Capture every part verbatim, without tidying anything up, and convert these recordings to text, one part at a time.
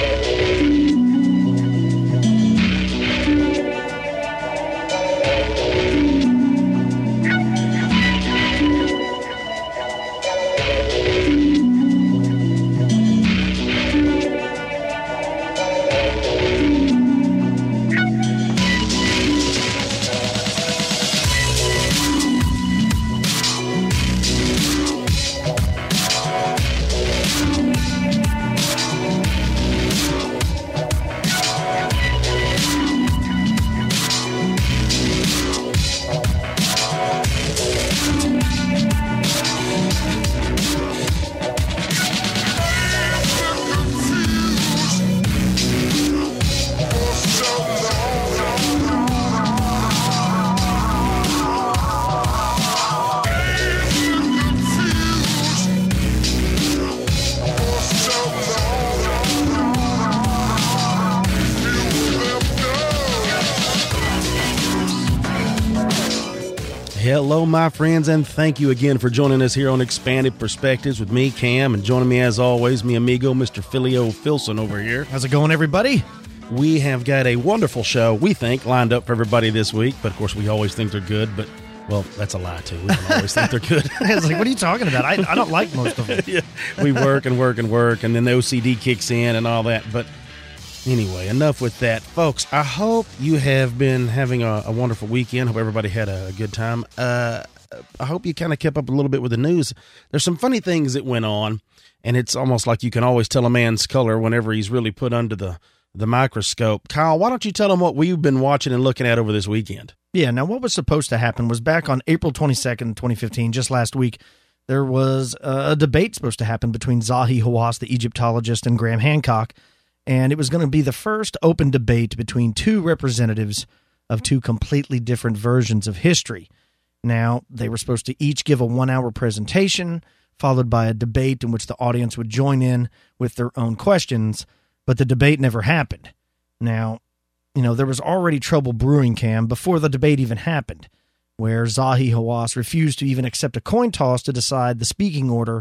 Hello, my friends, and thank you again for joining us here on Expanded Perspectives with me, Cam, and joining me as always, mi amigo, Mister Filio Filson over here. How's it going, everybody? We have got a wonderful show, we think, lined up for everybody this week, but of course we always think they're good, but, well, that's a lie, too. We don't always think they're good. I was like, what are you talking about? I, I don't like most of them. Yeah, we work and work and work, and then the O C D kicks in and all that, but anyway, enough with that. Folks, I hope you have been having a, a wonderful weekend. Hope everybody had a good time. Uh, I hope you kind of kept up a little bit with the news. There's some funny things that went on, and it's almost like you can always tell a man's color whenever he's really put under the, the microscope. Kyle, why don't you tell them what we've been watching and looking at over this weekend? Yeah, now what was supposed to happen was back on April twenty-second, twenty fifteen, just last week, there was a debate supposed to happen between Zahi Hawass, the Egyptologist, and Graham Hancock. And it was going to be the first open debate between two representatives of two completely different versions of history. Now, they were supposed to each give a one-hour presentation, followed by a debate in which the audience would join in with their own questions, but the debate never happened. Now, you know, there was already trouble brewing, Cam, before the debate even happened, where Zahi Hawass refused to even accept a coin toss to decide the speaking order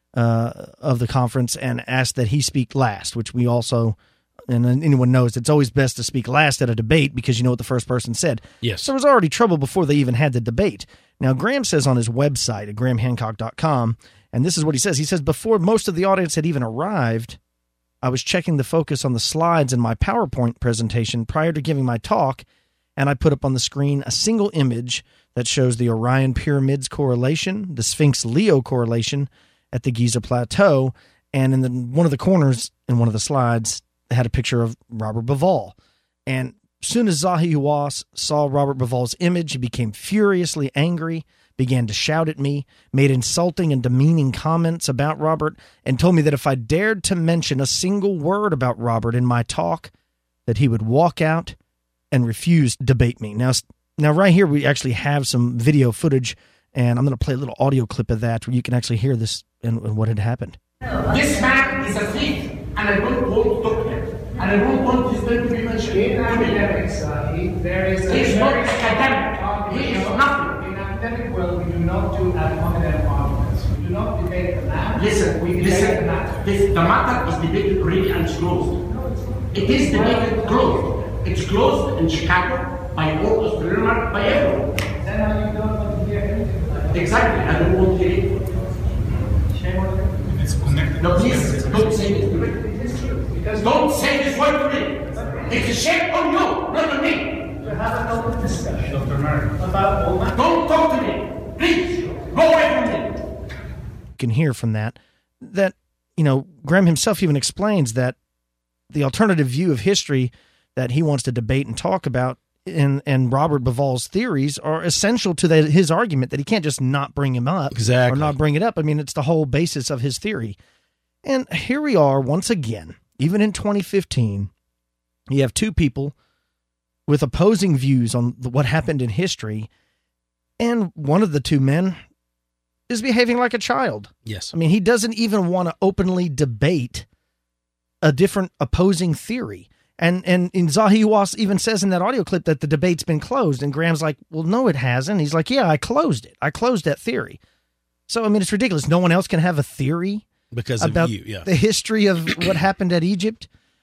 Uh, of the conference and asked that he speak last, which we also, and anyone knows, it's always best to speak last at a debate because you know what the first person said. Yes. So there was already trouble before they even had the debate. Now, Graham says on his website at graham hancock dot com, and this is what he says. He says, before most of the audience had even arrived, I was checking the focus on the slides in my PowerPoint presentation prior to giving my talk, and I put up on the screen a single image that shows the Orion Pyramids correlation, the Sphinx-Leo correlation, at the Giza Plateau, and in the, one of the corners in one of the slides had a picture of Robert Bauval. And as soon as Zahi Hawass saw Robert Bauval's image, he became furiously angry, began to shout at me, made insulting and demeaning comments about Robert, and told me that if I dared to mention a single word about Robert in my talk, that he would walk out and refuse to debate me. Now, now right here we actually have some video footage, and I'm going to play a little audio clip of that where you can actually hear this and, and what had happened. This man is a thief, and I don't want to talk to him. And I don't want his name to be mentioned. In academics, uh, he, there is a He's not very academic. Uh, He is know, nothing. In academic world, we do not do ad hominem arguments. We do not debate the man. Listen, we debate listen. the matter. This, the matter is debated already and it's closed. It is debated closed. It's closed in Chicago by all Australians, by everyone. Then how you don't want to hear anything like that? Exactly. I don't want to hear it. Shame on you. It's connected. No, please don't say this to me. It is true. Because Don't say this word to me. It's a shame on you, not on me. to have an open discussion Doctor Murray. about all matters. Don't talk to me. Please, go away from me. You can hear from that, that, you know, Graham himself even explains that the alternative view of history that he wants to debate and talk about and, and Robert Bauval's theories are essential to the, his argument that he can't just not bring him up Exactly. or not bring it up. I mean, it's the whole basis of his theory. And here we are once again, even in twenty fifteen, you have two people with opposing views on what happened in history, and one of the two men is behaving like a child. Yes. I mean, he doesn't even want to openly debate a different opposing theory. And and, and Zahi Hawass even says in that audio clip that the debate's been closed. And Graham's like, well, no, it hasn't. He's like, yeah, I closed it. I closed that theory. So, I mean, it's ridiculous. No one else can have a theory Because about of you, yeah. the history of what happened at Egypt.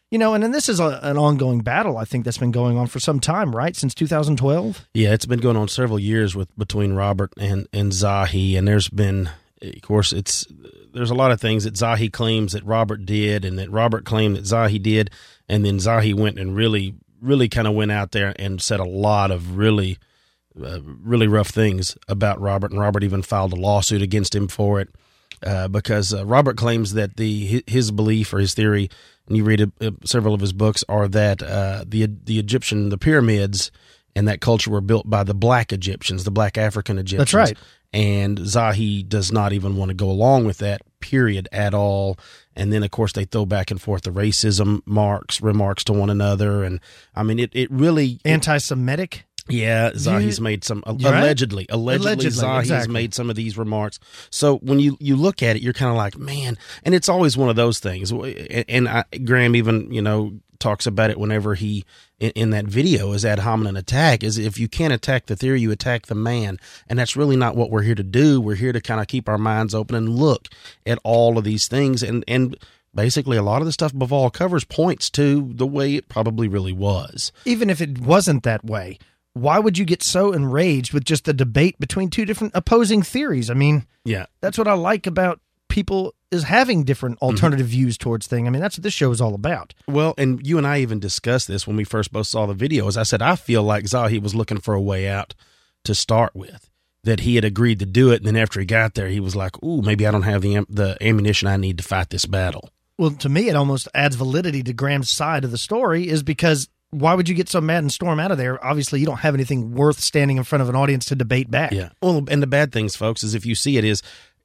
You know, and then this is a, an ongoing battle, I think, that's been going on for some time, right? Since two thousand twelve? Yeah, it's been going on several years with between Robert and, and Zahi, and there's been, of course, it's there's a lot of things that Zahi claims that Robert did and that Robert claimed that Zahi did, and then Zahi went and really, really kind of went out there and said a lot of really, uh, really rough things about Robert, and Robert even filed a lawsuit against him for it uh, because uh, Robert claims that the his belief or his theory, and you read uh, several of his books, are that uh, the the Egyptian, the pyramids and that culture were built by the black Egyptians, the black African Egyptians. That's right. And Zahi does not even want to go along with that, period, at all. And then, of course, they throw back and forth the racism marks, remarks to one another. And, I mean, it, it really... Anti-Semitic? Yeah, Zahi's You- made some You're right. allegedly, allegedly, Allegedly, Zahi's exactly. made some of these remarks. So when you, you look at it, you're kind of like, man, and it's always one of those things. And, and I, Graham even, you know, talks about it whenever he in, in that video is ad hominem attack. Is if you can't attack the theory, you attack the man, and that's really not what we're here to do. We're here to kind of keep our minds open and look at all of these things, and and. Basically, a lot of the stuff Bavall covers points to the way it probably really was. Even if it wasn't that way, why would you get so enraged with just the debate between two different opposing theories? I mean, Yeah. that's what I like about people is having different alternative Mm-hmm. views towards things. I mean, that's what this show is all about. Well, and you and I even discussed this when we first both saw the videos. I said, I feel like Zahi was looking for a way out to start with, that he had agreed to do it. And then after he got there, he was like, ooh, maybe I don't have the am- the ammunition I need to fight this battle. Well, to me, it almost adds validity to Graham's side of the story is because why would you get so mad and storm out of there? Obviously, you don't have anything worth standing in front of an audience to debate back. Yeah. Well, and the bad things, folks, is if you see it, is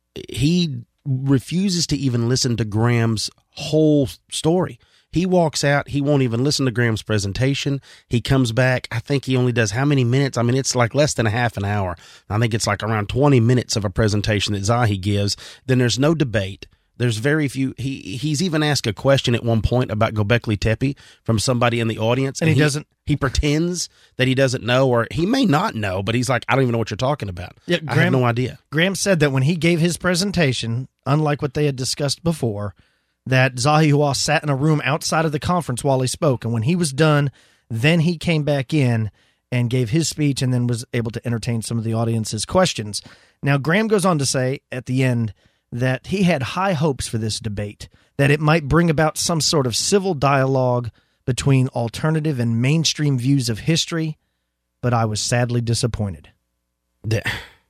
he refuses to even listen to Graham's whole story. He walks out. He won't even listen to Graham's presentation. He comes back. I think he only does how many minutes? I mean, it's like less than a half an hour. I think it's like around twenty minutes of a presentation that Zahi gives. Then there's no debate. There's very few. He he's even asked a question at one point about Göbekli Tepe from somebody in the audience, And he doesn't- He pretends that he doesn't know, or he may not know, but he's like, I don't even know what you're talking about. Yeah, I have Graham- no idea. Graham said that when he gave his presentation, unlike what they had discussed before, that Zahi Hawass sat in a room outside of the conference while he spoke. And when he was done, then he came back in and gave his speech and then was able to entertain some of the audience's questions. Now, Graham goes on to say at the end that he had high hopes for this debate, that it might bring about some sort of civil dialogue between alternative and mainstream views of history, but I was sadly disappointed. That-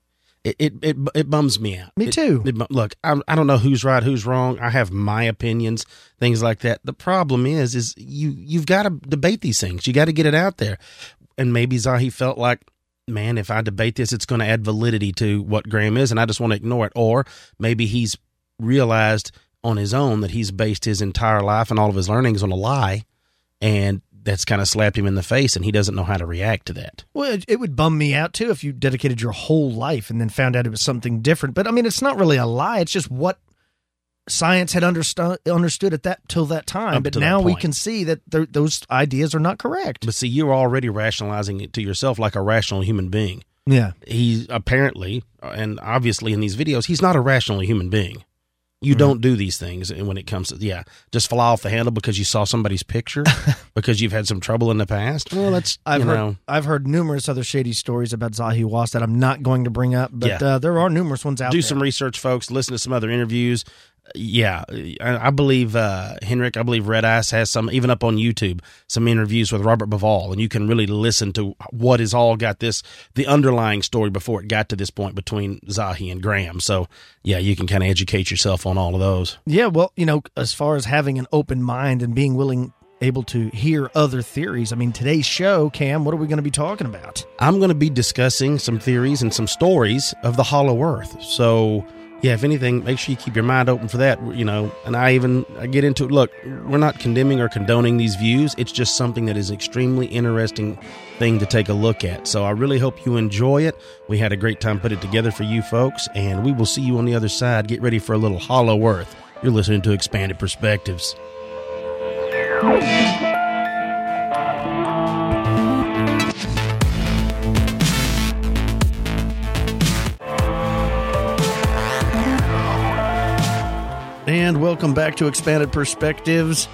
It it it, it bums me out. Me It- too. it bu- look, I I don't know who's right, who's wrong. I have my opinions, things like that. The problem is, is you you've got to debate these things. You got to get it out there. And maybe Zahi felt like, man, if I debate this, it's going to add validity to what Graham is, and I just want to ignore it. Or maybe he's realized on his own that he's based his entire life and all of his learnings on a lie, and that's kind of slapped him in the face, and he doesn't know how to react to that. Well, it, it would bum me out too if you dedicated your whole life and then found out it was something different. But I mean, it's not really a lie. It's just what science had understood understood at that till that time. Up But to that now we point. can see that th- those ideas are not correct. But see, you're already rationalizing it to yourself like a rational human being. Yeah. He apparently, and obviously in these videos, he's not a rational human being. You don't do these things. And when it comes to, yeah, just fly off the handle because you saw somebody's picture, because you've had some trouble in the past. Well, that's, I've you heard know, I've heard numerous other shady stories about Zahi Hawass that I'm not going to bring up, but Yeah. uh, there are numerous ones out do there. some research, folks. Listen to some other interviews. Yeah, I, I believe uh, Henrik, I believe Red Ice has some, even up on YouTube, some interviews with Robert Bavall, and you can really listen to what has all got this, the underlying story before it got to this point between Zahi and Graham. So, yeah, you can kind of educate yourself on all of those. Yeah, well, you know, as far as having an open mind and being willing, able to hear other theories, I mean, today's show, Cam, what are we going to be talking about? I'm going to be discussing some theories and some stories of the Hollow Earth. So, yeah, if anything, make sure you keep your mind open for that, you know, and I even I get into it. Look, we're not condemning or condoning these views. It's just something that is extremely interesting thing to take a look at. So I really hope you enjoy it. We had a great time putting it together for you folks, and we will see you on the other side. Get ready for a little Hollow Earth. You're listening to Expanded Perspectives. And welcome back to Expanded Perspectives.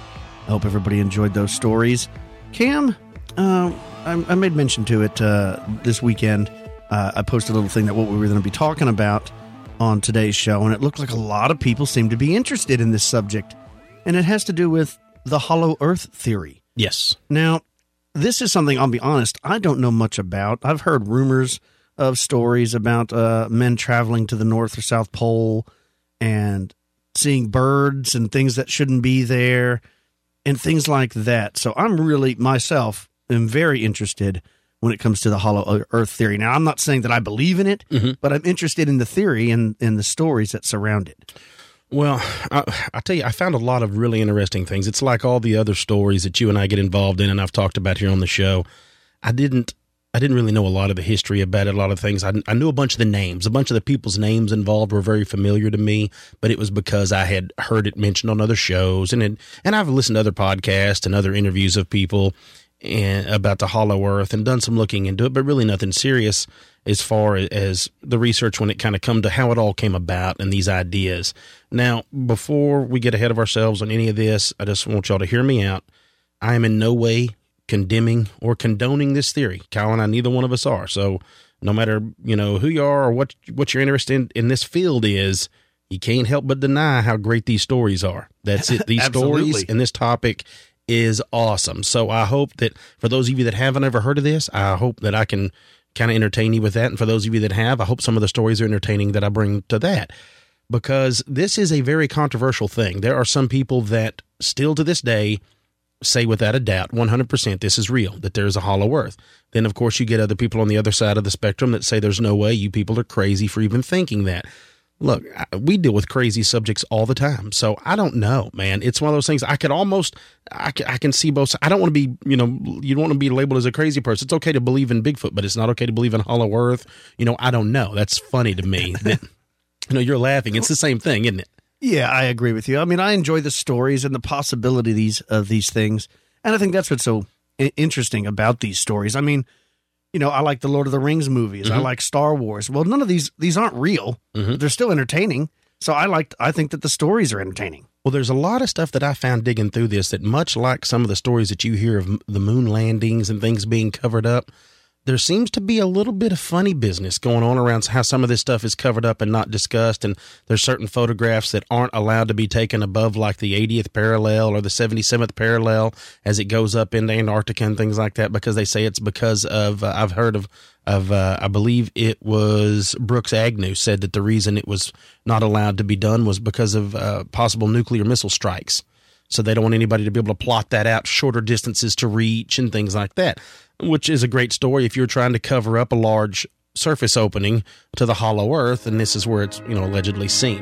I hope everybody enjoyed those stories. Cam, uh, I, I made mention to it uh, this weekend. Uh, I posted a little thing that what we were going to be talking about on today's show, and it looked like a lot of people seem to be interested in this subject, and it has to do with the hollow earth theory. Yes. Now, this is something, I'll be honest, I don't know much about. I've heard rumors of stories about uh, men traveling to the North or South Pole and seeing birds and things that shouldn't be there and things like that. So I'm really, myself, am very interested when it comes to the hollow earth theory. Now, I'm not saying that I believe in it, mm-hmm. but I'm interested in the theory and, and the stories that surround it. Well, I, I tell you, I found a lot of really interesting things. It's like all the other stories that you and I get involved in and I've talked about here on the show. I didn't I didn't really know a lot of the history about it, a lot of things. I, I knew a bunch of the names. A bunch of the people's names involved were very familiar to me, but it was because I had heard it mentioned on other shows. And it, and I've listened to other podcasts and other interviews of people and, about the hollow earth and done some looking into it, but really nothing serious as far as the research when it kind of come to how it all came about and these ideas. Now, before we get ahead of ourselves on any of this, I just want y'all to hear me out. I am in no way condemning or condoning this theory. Kyle and I, neither one of us are. So no matter, you know, who you are or what, what your interest in, in this field is, you can't help but deny how great these stories are. That's it. These stories and this topic is awesome. So I hope that for those of you that haven't ever heard of this, I hope that I can kind of entertain you with that. And for those of you that have, I hope some of the stories are entertaining that I bring to that, because this is a very controversial thing. There are some people that still to this day say without a doubt, one hundred percent this is real, that there's a hollow earth. Then, of course, you get other people on the other side of the spectrum that say there's no way, you people are crazy for even thinking that. Look, we deal with crazy subjects all the time, so I don't know, man. It's one of those things I could almost, I can, I can see both. I don't want to be, you know, you don't want to be labeled as a crazy person. It's okay to believe in Bigfoot, but it's not okay to believe in hollow earth. You know, I don't know. That's funny to me. That, you know, you're laughing. It's the same thing, isn't it? Yeah, I agree with you. I mean, I enjoy the stories and the possibilities of these things, and I think that's what's so interesting about these stories. I mean, you know, I like the Lord of the Rings movies. Mm-hmm. I like Star Wars. Well, none of these these aren't real. Mm-hmm. But they're still entertaining. So I like I think that the stories are entertaining. Well, there's a lot of stuff that I found digging through this that, much like some of the stories that you hear of the moon landings and things being covered up, there seems to be a little bit of funny business going on around how some of this stuff is covered up and not discussed. And there's certain photographs that aren't allowed to be taken above like the eightieth parallel or the seventy-seventh parallel as it goes up into Antarctica and things like that, because they say it's because of, uh, I've heard of, of uh, I believe it was Brooks Agnew said that the reason it was not allowed to be done was because of uh, possible nuclear missile strikes. So they don't want anybody to be able to plot that out, shorter distances to reach and things like that, which is a great story if you're trying to cover up a large surface opening to the hollow earth, and this is where it's, you know, allegedly seen.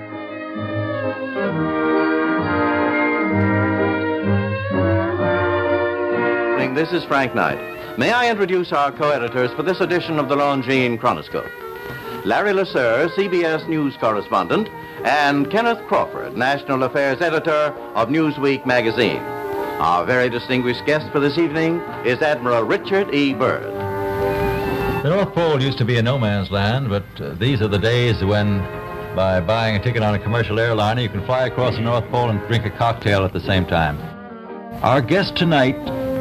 This is Frank Knight. May I introduce our co-editors for this edition of the Longines Chronoscope? Larry Lasser, C B S News correspondent, and Kenneth Crawford, National Affairs Editor of Newsweek magazine. Our very distinguished guest for this evening is Admiral Richard E. Byrd. The North Pole used to be a no-man's land, but uh, these are the days when, by buying a ticket on a commercial airliner, you can fly across the North Pole and drink a cocktail at the same time. Our guest tonight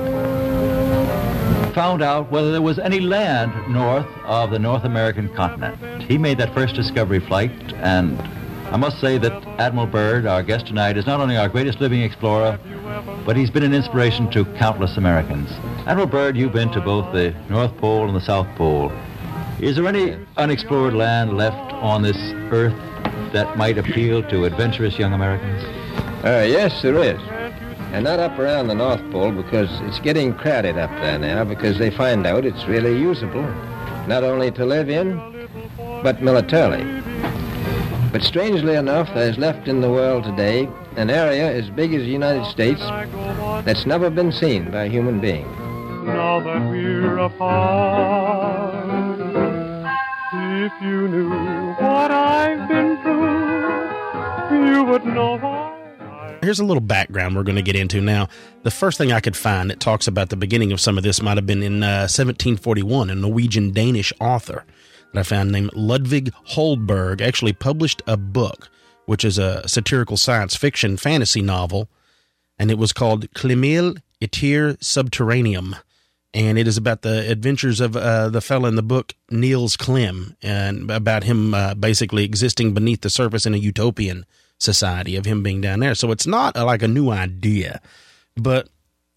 found out whether there was any land north of the North American continent. He made that first discovery flight, and I must say that Admiral Byrd, our guest tonight, is not only our greatest living explorer, but he's been an inspiration to countless Americans. Admiral Byrd, you've been to both the North Pole and the South Pole. Is there any unexplored land left on this earth that might appeal to adventurous young Americans? Uh, yes, there is. And not up around the North Pole, because it's getting crowded up there now, because they find out it's really usable, not only to live in, but militarily. But strangely enough, there's left in the world today an area as big as the United States that's never been seen by a human being. Now that we're apart, if you knew what I've been through, you would know why. Here's a little background we're going to get into now. The first thing I could find that talks about the beginning of some of this might have been in uh, seventeen forty-one. A Norwegian-Danish author that I found named Ludvig Holberg actually published a book, which is a satirical science fiction fantasy novel and it was called Climil Itir Subterraneum. And it is about the adventures of uh, the fella in the book, Niels Klim, and about him uh, basically existing beneath the surface in a utopian society, of him being down there. So it's not uh, like a new idea. But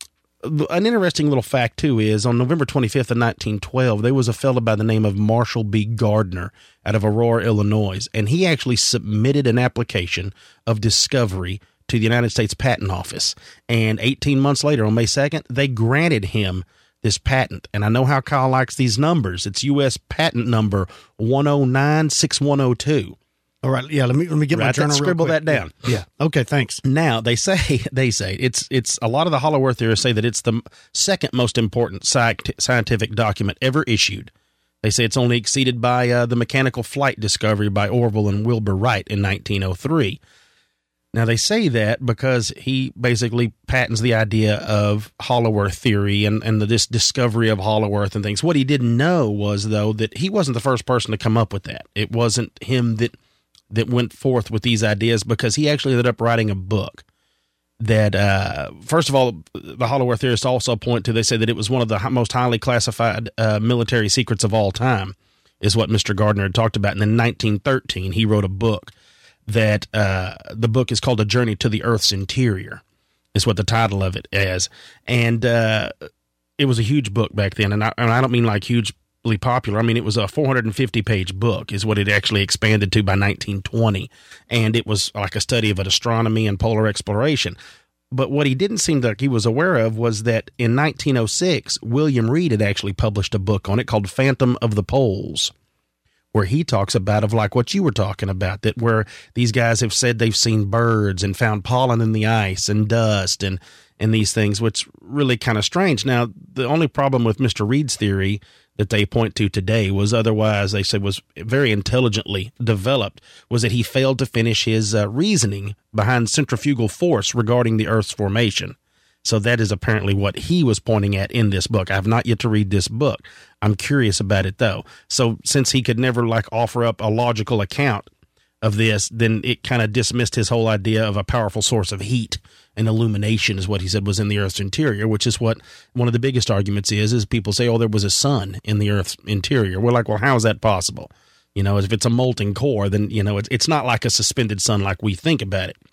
an interesting little fact, too, is on November twenty-fifth of nineteen twelve, there was a fella by the name of Marshall B. Gardner out of Aurora, Illinois, and he actually submitted an application of discovery to the United States Patent Office. And eighteen months later, on May second, they granted him this patent. And I know how Kyle likes these numbers. It's U S patent number one oh nine six one oh two. All right, yeah, let me let me get Write my journal that, scribble real quick. that down. Yeah. yeah. Okay, thanks. Now, they say they say it's it's a lot of the Hollow Earth theorists say that it's the second most important sci- scientific document ever issued. They say it's only exceeded by uh, the mechanical flight discovery by Orville and Wilbur Wright in nineteen oh three. Now, they say that because he basically patents the idea of Hollow Earth theory and, and the, this discovery of Hollow Earth and things. What he didn't know was, though, that he wasn't the first person to come up with that. It wasn't him that that went forth with these ideas, because he actually ended up writing a book that, uh, first of all, the Hollow Earth theorists also point to, they say that it was one of the most highly classified uh, military secrets of all time, is what Mister Gardner had talked about. And in nineteen thirteen, he wrote a book that uh, the book is called A Journey to the Earth's Interior, is what the title of it is. And uh, it was a huge book back then. And I, and I don't mean like hugely popular. I mean, it was a four hundred fifty page book is what it actually expanded to by nineteen twenty. And it was like a study of astronomy and polar exploration. But what he didn't seem like he was aware of was that in nineteen oh six, William Reed had actually published a book on it called Phantom of the Poles, where he talks about of like what you were talking about, that where these guys have said they've seen birds and found pollen in the ice and dust and, and these things, which really kind of strange. Now, the only problem with Mister Reed's theory that they point to today was otherwise, they said was very intelligently developed, was that he failed to finish his uh, reasoning behind centrifugal force regarding the Earth's formation. So that is apparently what he was pointing at in this book. I have not yet to read this book. I'm curious about it, though. So since he could never like offer up a logical account of this, then it kind of dismissed his whole idea of a powerful source of heat and illumination is what he said was in the Earth's interior, which is what one of the biggest arguments is, is people say, oh, there was a sun in the Earth's interior. We're like, well, how is that possible? You know, if it's a molten core, then, you know, it's, it's not like a suspended sun like we think about it.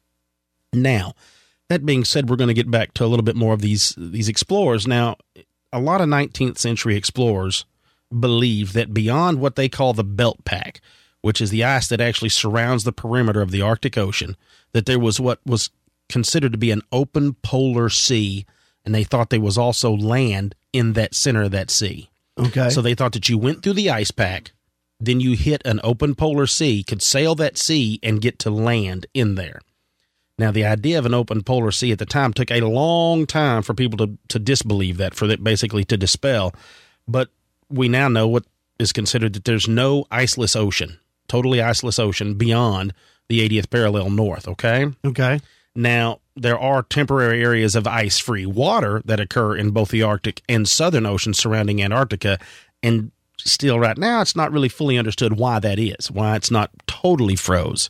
Now, that being said, we're going to get back to a little bit more of these these explorers. Now, a lot of nineteenth century explorers believe that beyond what they call the belt pack, which is the ice that actually surrounds the perimeter of the Arctic Ocean, that there was what was considered to be an open polar sea, and they thought there was also land in that center of that sea. Okay. So they thought that you went through the ice pack, then you hit an open polar sea, could sail that sea, and get to land in there. Now, the idea of an open polar sea at the time took a long time for people to, to disbelieve that, for that basically to dispel. But we now know what is considered that there's no iceless ocean, totally iceless ocean beyond the eightieth parallel north, okay? Okay. Now, there are temporary areas of ice-free water that occur in both the Arctic and Southern Oceans surrounding Antarctica, and still right now it's not really fully understood why that is, why it's not totally froze.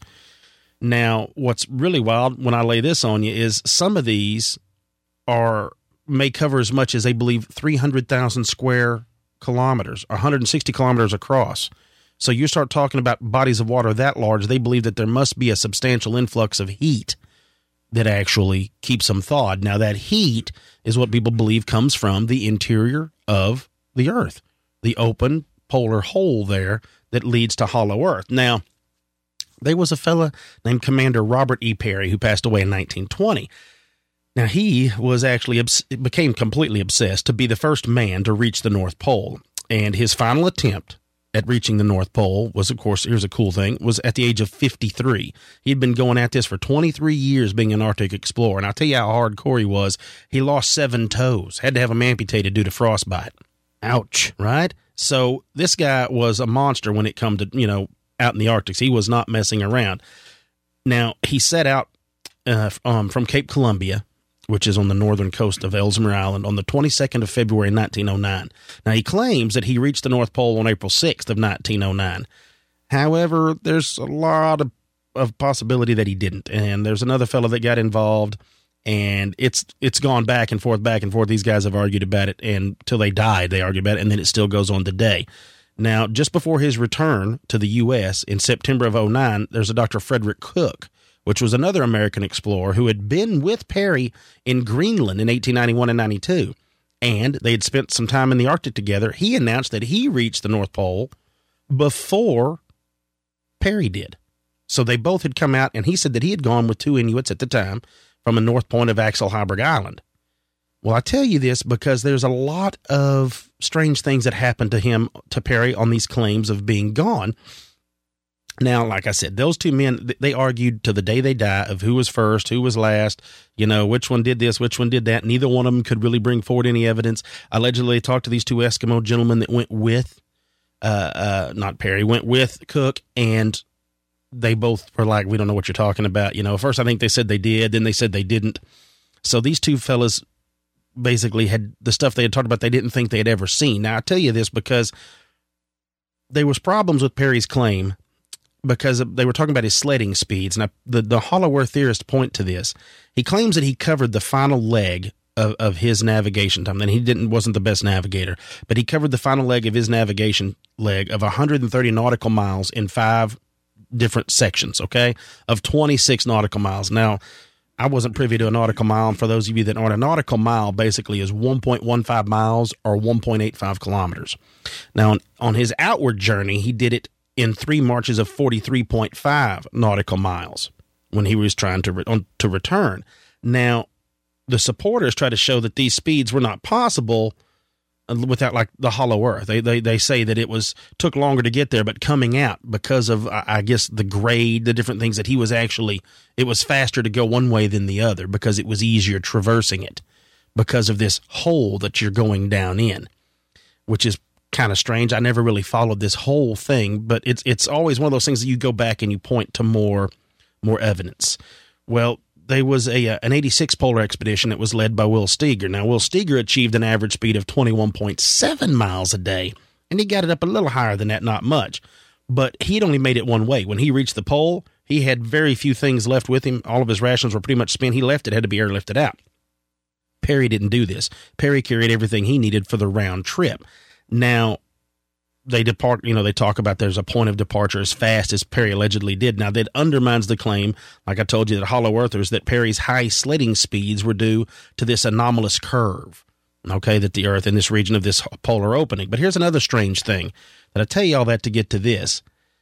Now, what's really wild when I lay this on you is some of these are may cover as much as they believe three hundred thousand square kilometers, one hundred sixty kilometers across. So you start talking about bodies of water that large, they believe that there must be a substantial influx of heat that actually keeps them thawed. Now, that heat is what people believe comes from the interior of the Earth, the open polar hole there that leads to Hollow Earth. Now, there was a fella named Commander Robert E. Peary who passed away in nineteen twenty. Now, he was actually became completely obsessed to be the first man to reach the North Pole. And his final attempt at reaching the North Pole was, of course, here's a cool thing, was at the age of fifty-three. He'd been going at this for twenty-three years being an Arctic explorer. And I'll tell you how hardcore he was. He lost seven toes, had to have them amputated due to frostbite. Ouch, right? So this guy was a monster when it come to, you know, out in the Arctic. He was not messing around. Now, he set out uh, um, from Cape Columbia, which is on the northern coast of Ellesmere Island, on the twenty-second of February, nineteen oh nine. Now, he claims that he reached the North Pole on April sixth of nineteen oh nine. However, there's a lot of, of possibility that he didn't. And there's another fellow that got involved, And it's it's gone back and forth, back and forth. These guys have argued about it, and till they died, they argued about it, and then it still goes on today. Now, just before his return to the U S in September of oh nine, there's a Doctor Frederick Cook, which was another American explorer who had been with Peary in Greenland in eighteen ninety-one and ninety-two, and they had spent some time in the Arctic together. He announced that he reached the North Pole before Peary did. So they both had come out, and he said that he had gone with two Inuits at the time from the north point of Axel Heiberg Island. Well, I tell you this because there's a lot of strange things that happened to him, to Peary, on these claims of being gone. Now, like I said, those two men, they argued to the day they die of who was first, who was last, you know, which one did this, which one did that. Neither one of them could really bring forward any evidence. Allegedly, they talked to these two Eskimo gentlemen that went with, uh, uh, not Peary, went with Cook, and they both were like, we don't know what you're talking about. You know, first I think they said they did, then they said they didn't. So these two fellas basically had the stuff they had talked about they didn't think they had ever seen. Now, I tell you this because there was problems with Peary's claim because they were talking about his sledding speeds. Now, the, the Hollow Earth theorists point to this. He claims that he covered the final leg of, of his navigation time. Then he didn't wasn't the best navigator, but he covered the final leg of his navigation leg of one hundred thirty nautical miles in five different sections, okay, of twenty-six nautical miles. Now, I wasn't privy to a nautical mile, and for those of you that aren't, a nautical mile basically is one point one five miles or one point eight five kilometers. Now, on, on his outward journey, he did it in three marches of forty-three point five nautical miles when he was trying to re- on, to return. Now, the supporters try to show that these speeds were not possible without, like, the Hollow Earth. They, they they say that it was took longer to get there, but coming out because of, I guess, the grade, the different things that he was actually, it was faster to go one way than the other because it was easier traversing it because of this hole that you're going down in, which is kind of strange. I never really followed this whole thing, but it's it's always one of those things that you go back and you point to more more evidence. Well, there was a an eighty-six polar expedition that was led by Will Steger. Now, Will Steger achieved an average speed of twenty-one point seven miles a day, and he got it up a little higher than that, not much. But he'd only made it one way. When he reached the pole, he had very few things left with him. All of his rations were pretty much spent. He left it, had to be airlifted out. Peary didn't do this. Peary carried everything he needed for the round trip. Now, they depart, you know, they talk about there's a point of departure as fast as Peary allegedly did. Now, that undermines the claim, like I told you, that Hollow Earthers, that Peary's high sledding speeds were due to this anomalous curve, okay, that the Earth in this region of this polar opening. But here's another strange thing, that I tell you all that to get to this.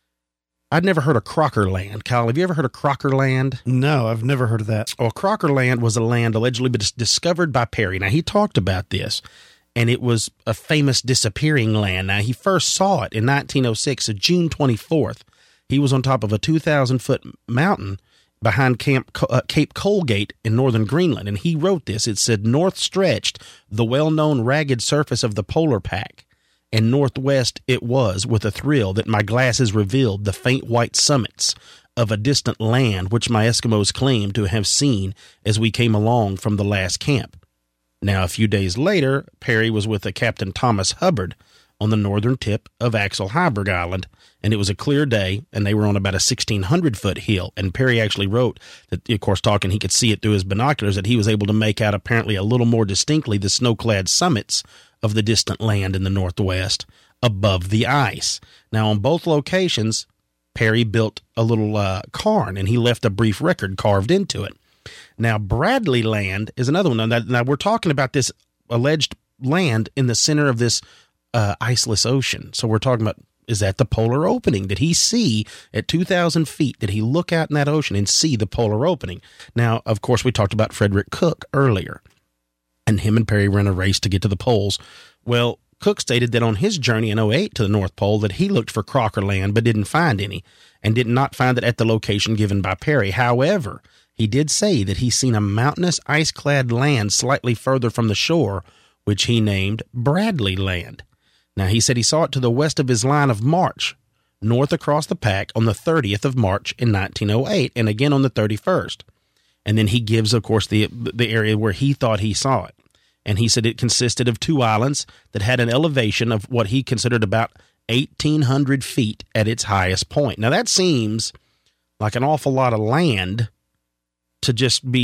I'd never heard of Crocker Land. Kyle, have you ever heard of Crocker Land? No, I've never heard of that. Well, Crocker Land was a land allegedly discovered by Peary. Now, he talked about this, and it was a famous disappearing land. Now, he first saw it in nineteen oh six, so June twenty-fourth. He was on top of a two thousand foot mountain behind Camp, uh, Cape Colgate in northern Greenland, and he wrote this. It said, "North stretched the well-known ragged surface of the polar pack, and northwest it was with a thrill that my glasses revealed the faint white summits of a distant land which my Eskimos claimed to have seen as we came along from the last camp." Now, a few days later, Peary was with a Captain Thomas Hubbard on the northern tip of Axel Heiberg Island, and it was a clear day, and they were on about a sixteen hundred foot hill, and Peary actually wrote that, of course, talking, he could see it through his binoculars, that he was able to make out apparently a little more distinctly the snow-clad summits of the distant land in the northwest above the ice. Now, on both locations, Peary built a little uh, cairn, and he left a brief record carved into it. Now, Bradley Land is another one. Now, now we're talking about this alleged land in the center of this uh, iceless ocean. So we're talking about, is that the polar opening? Did he see at two thousand feet, did he look out in that ocean and see the polar opening? Now, of course, we talked about Frederick Cook earlier, and him and Peary ran a race to get to the poles. Well, Cook stated that on his journey in oh eight to the North Pole that he looked for Crocker Land but didn't find any, and did not find it at the location given by Peary. However, he did say that he seen a mountainous, ice-clad land slightly further from the shore, which he named Bradley Land. Now, he said he saw it to the west of his line of march, north across the pack on the thirtieth of March in nineteen oh eight, and again on the thirty-first. And then he gives, of course, the the area where he thought he saw it. And he said it consisted of two islands that had an elevation of what he considered about eighteen hundred feet at its highest point. Now, that seems like an awful lot of land to just be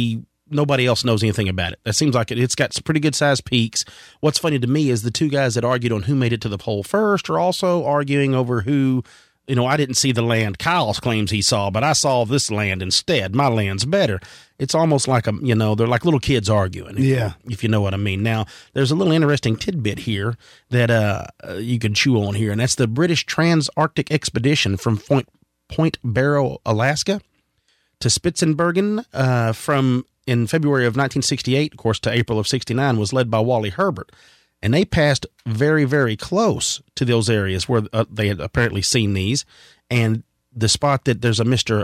nobody else knows anything about it. That seems like it, it's got some pretty good-sized peaks. What's funny to me is the two guys that argued on who made it to the pole first are also arguing over who, you know, I didn't see the land Kyle claims he saw, but I saw this land instead. My land's better. It's almost like, a, you know, they're like little kids arguing, if, yeah. if you know what I mean. Now, there's a little interesting tidbit here that uh, you can chew on here, and that's the British Trans-Arctic Expedition from Point, Point Barrow, Alaska, to Spitsbergen uh, from in February of nineteen sixty-eight, of course, to April of sixty-nine, was led by Wally Herbert. And they passed very, very close to those areas where uh, they had apparently seen these. And the spot that there's a Mister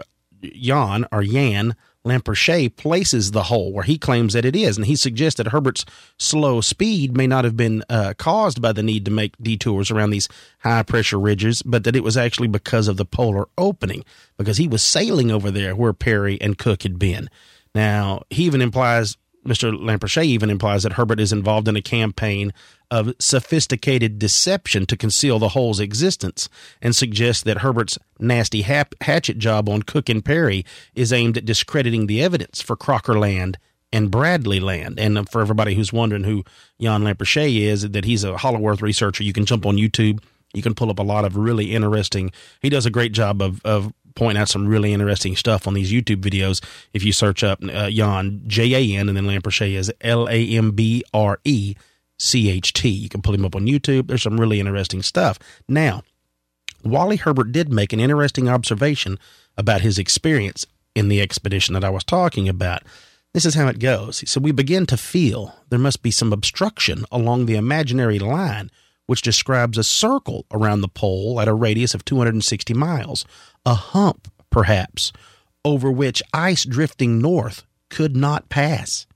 Jan or Jan Lamperche places the hole where he claims that it is. And he suggests that Herbert's slow speed may not have been uh, caused by the need to make detours around these high-pressure ridges, but that it was actually because of the polar opening, because he was sailing over there where Perry and Cook had been. Now, he even implies, Mister Lamperche even implies that Herbert is involved in a campaign of sophisticated deception to conceal the hole's existence, and suggests that Herbert's nasty hap- hatchet job on Cook and Perry is aimed at discrediting the evidence for Crocker Land and Bradley Land. And for everybody who's wondering who Jan Lamperche is, that he's a Hollowworth researcher. You can jump on YouTube. You can pull up a lot of really interesting, he does a great job of, of point out some really interesting stuff on these YouTube videos. If you search up uh, Jan, J A N, and then Lamperche is L A M B R E C H T. You can pull him up on YouTube. There's some really interesting stuff. Now, Wally Herbert did make an interesting observation about his experience in the expedition that I was talking about. This is how it goes. He said, we begin to feel there must be some obstruction along the imaginary line, which describes a circle around the pole at a radius of two hundred sixty miles. A hump, perhaps, over which ice drifting north could not pass.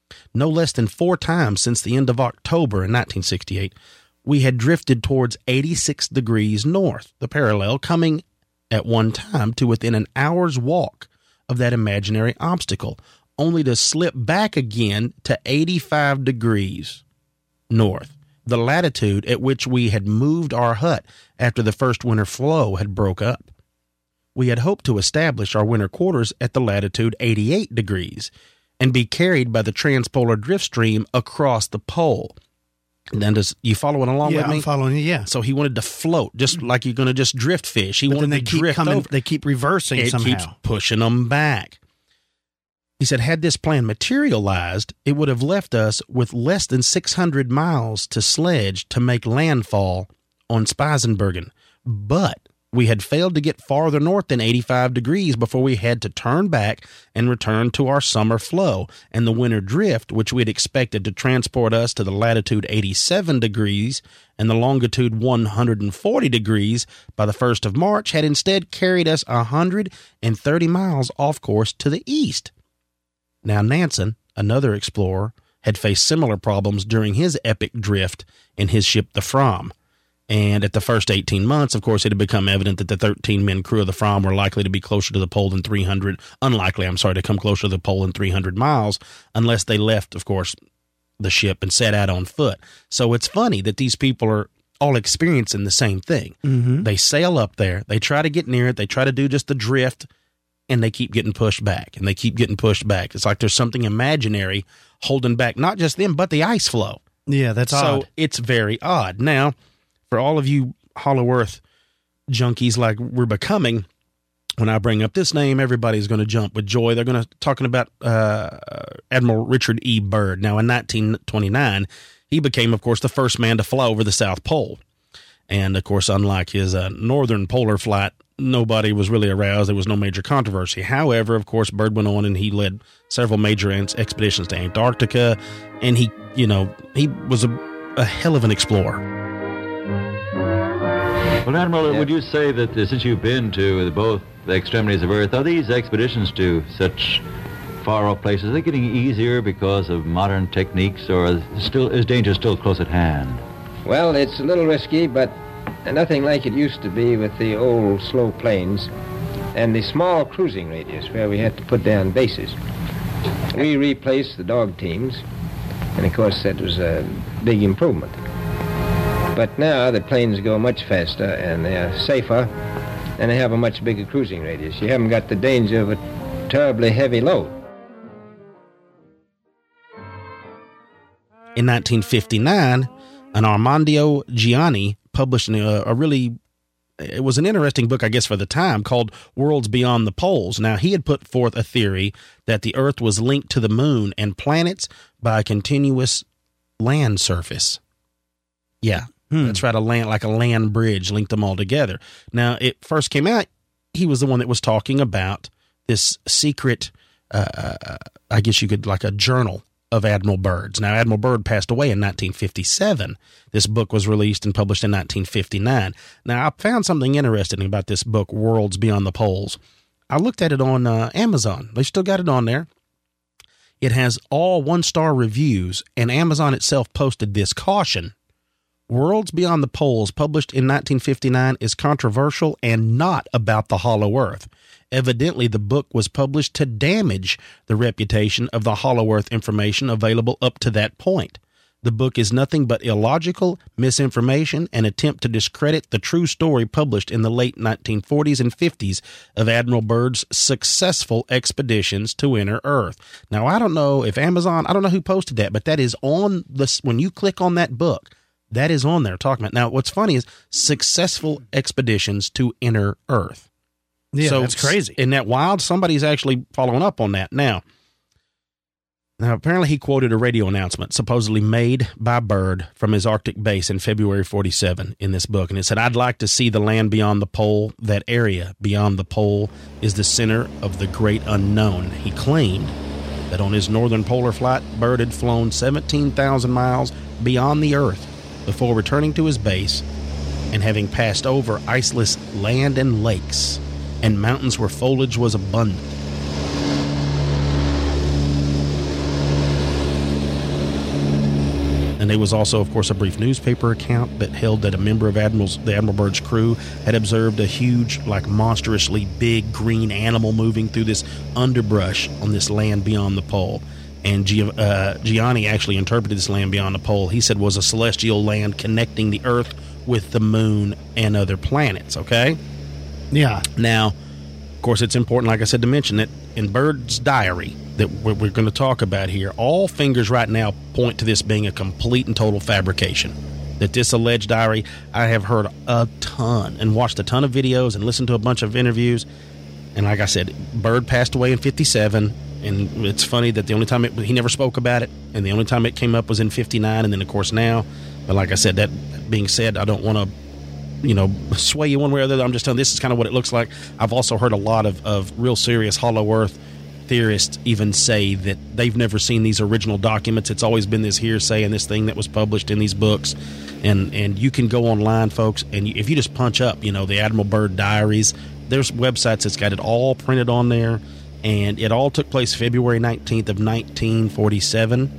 No less than four times since the end of October in nineteen sixty-eight, we had drifted towards eighty-six degrees north, the parallel, coming at one time to within an hour's walk of that imaginary obstacle, only to slip back again to eighty-five degrees north, the latitude at which we had moved our hut after the first winter floe had broke up. We had hoped to establish our winter quarters at the latitude eighty-eight degrees and be carried by the transpolar drift stream across the pole. And then does you following along yeah, with me? I'm following you, yeah. So he wanted to float, just like you're going to just drift fish. He but wanted then they to keep drift coming, over. They keep reversing it somehow. It keeps pushing them back. He said, had this plan materialized, it would have left us with less than six hundred miles to sledge to make landfall on Spitsbergen. But we had failed to get farther north than eighty-five degrees before we had to turn back and return to our summer flow, and the winter drift, which we had expected to transport us to the latitude eighty-seven degrees and the longitude one hundred forty degrees by the first of March, had instead carried us one hundred thirty miles off course to the east. Now, Nansen, another explorer, had faced similar problems during his epic drift in his ship, the Fram. And at the first eighteen months, of course, it had become evident that the thirteen-man crew of the Fram were likely to be closer to the pole than three hundred, unlikely, I'm sorry, to come closer to the pole than three hundred miles, unless they left, of course, the ship and set out on foot. So it's funny that these people are all experiencing the same thing. Mm-hmm. They sail up there, they try to get near it, they try to do just the drift, and they keep getting pushed back, and they keep getting pushed back. It's like there's something imaginary holding back not just them, but the ice flow. Yeah, that's so odd. So it's very odd. Now, for all of you Hollow Earth junkies like we're becoming, when I bring up this name, everybody's going to jump with joy. They're going to talking about uh, Admiral Richard E. Byrd. Now, in nineteen twenty-nine, he became, of course, the first man to fly over the South Pole. And, of course, unlike his uh, northern polar flight, nobody was really aroused. There was no major controversy. However, of course, Byrd went on and he led several major expeditions to Antarctica. And he, you know, he was a, a hell of an explorer. Well, Admiral, Yeah. would you say that uh, since you've been to both the extremities of Earth, are these expeditions to such far-off places, are they getting easier because of modern techniques, or is, still, is danger still close at hand? Well, it's a little risky, but nothing like it used to be with the old slow planes and the small cruising radius where we had to put down bases. We replaced the dog teams, and of course that was a big improvement. But now the planes go much faster and they are safer, and they have a much bigger cruising radius. You haven't got the danger of a terribly heavy load. In nineteen fifty-nine, an Armando Gianni published a, a really, it was an interesting book, I guess, for the time, called Worlds Beyond the Poles. Now, he had put forth a theory that the Earth was linked to the moon and planets by a continuous land surface. Yeah, hmm. that's right, a land, like a land bridge linked them all together. Now, it first came out, he was the one that was talking about this secret, uh, I guess you could, like a journal of Admiral Byrd's. Now, Admiral Byrd passed away in nineteen fifty-seven. This book was released and published in nineteen fifty-nine. Now, I found something interesting about this book, Worlds Beyond the Poles. I looked at it on uh, Amazon. They still got it on there. It has all one-star reviews, and Amazon itself posted this caution. Worlds Beyond the Poles, published in nineteen fifty-nine, is controversial and not about the Hollow Earth. Evidently, the book was published to damage the reputation of the Hollow Earth information available up to that point. The book is nothing but illogical misinformation, an attempt to discredit the true story published in the late nineteen forties and fifties of Admiral Byrd's successful expeditions to inner Earth. Now, I don't know if Amazon, I don't know who posted that, but that is on this. When you click on that book, that is on there talking about. Now, what's funny is successful expeditions to inner Earth. Yeah, so, that's crazy. Isn't that wild? Somebody's actually following up on that now. Now, apparently he quoted a radio announcement supposedly made by Byrd from his Arctic base in February forty-seven in this book. And it said, "I'd like to see the land beyond the pole. That area beyond the pole is the center of the great unknown." He claimed that on his northern polar flight, Byrd had flown seventeen thousand miles beyond the Earth before returning to his base and having passed over iceless land and lakes and mountains where foliage was abundant. And there was also, of course, a brief newspaper account that held that a member of Admiral's, the Admiral Byrd's crew had observed a huge, like monstrously big green animal moving through this underbrush on this land beyond the pole. And G- uh, Gianni actually interpreted this land beyond the pole. He said was a celestial land connecting the Earth with the moon and other planets, okay? Yeah. Now, of course, it's important, like I said, to mention that in Byrd's diary that we're, we're going to talk about here, all fingers right now point to this being a complete and total fabrication. That this alleged diary, I have heard a ton and watched a ton of videos and listened to a bunch of interviews. And like I said, Byrd passed away in fifty-seven. And it's funny that the only time it, he never spoke about it, and the only time it came up was in fifty-nine, and then, of course, now. But like I said, that being said, I don't want to, you know, sway you one way or the other. I'm just telling you, this is kind of what it looks like. I've also heard a lot of, of real serious Hollow Earth theorists even say that they've never seen these original documents. It's always been this hearsay and this thing that was published in these books. And and you can go online, folks, and you, if you just punch up, you know, the Admiral Byrd diaries, there's websites that's got it all printed on there. And it all took place February nineteenth of nineteen forty-seven.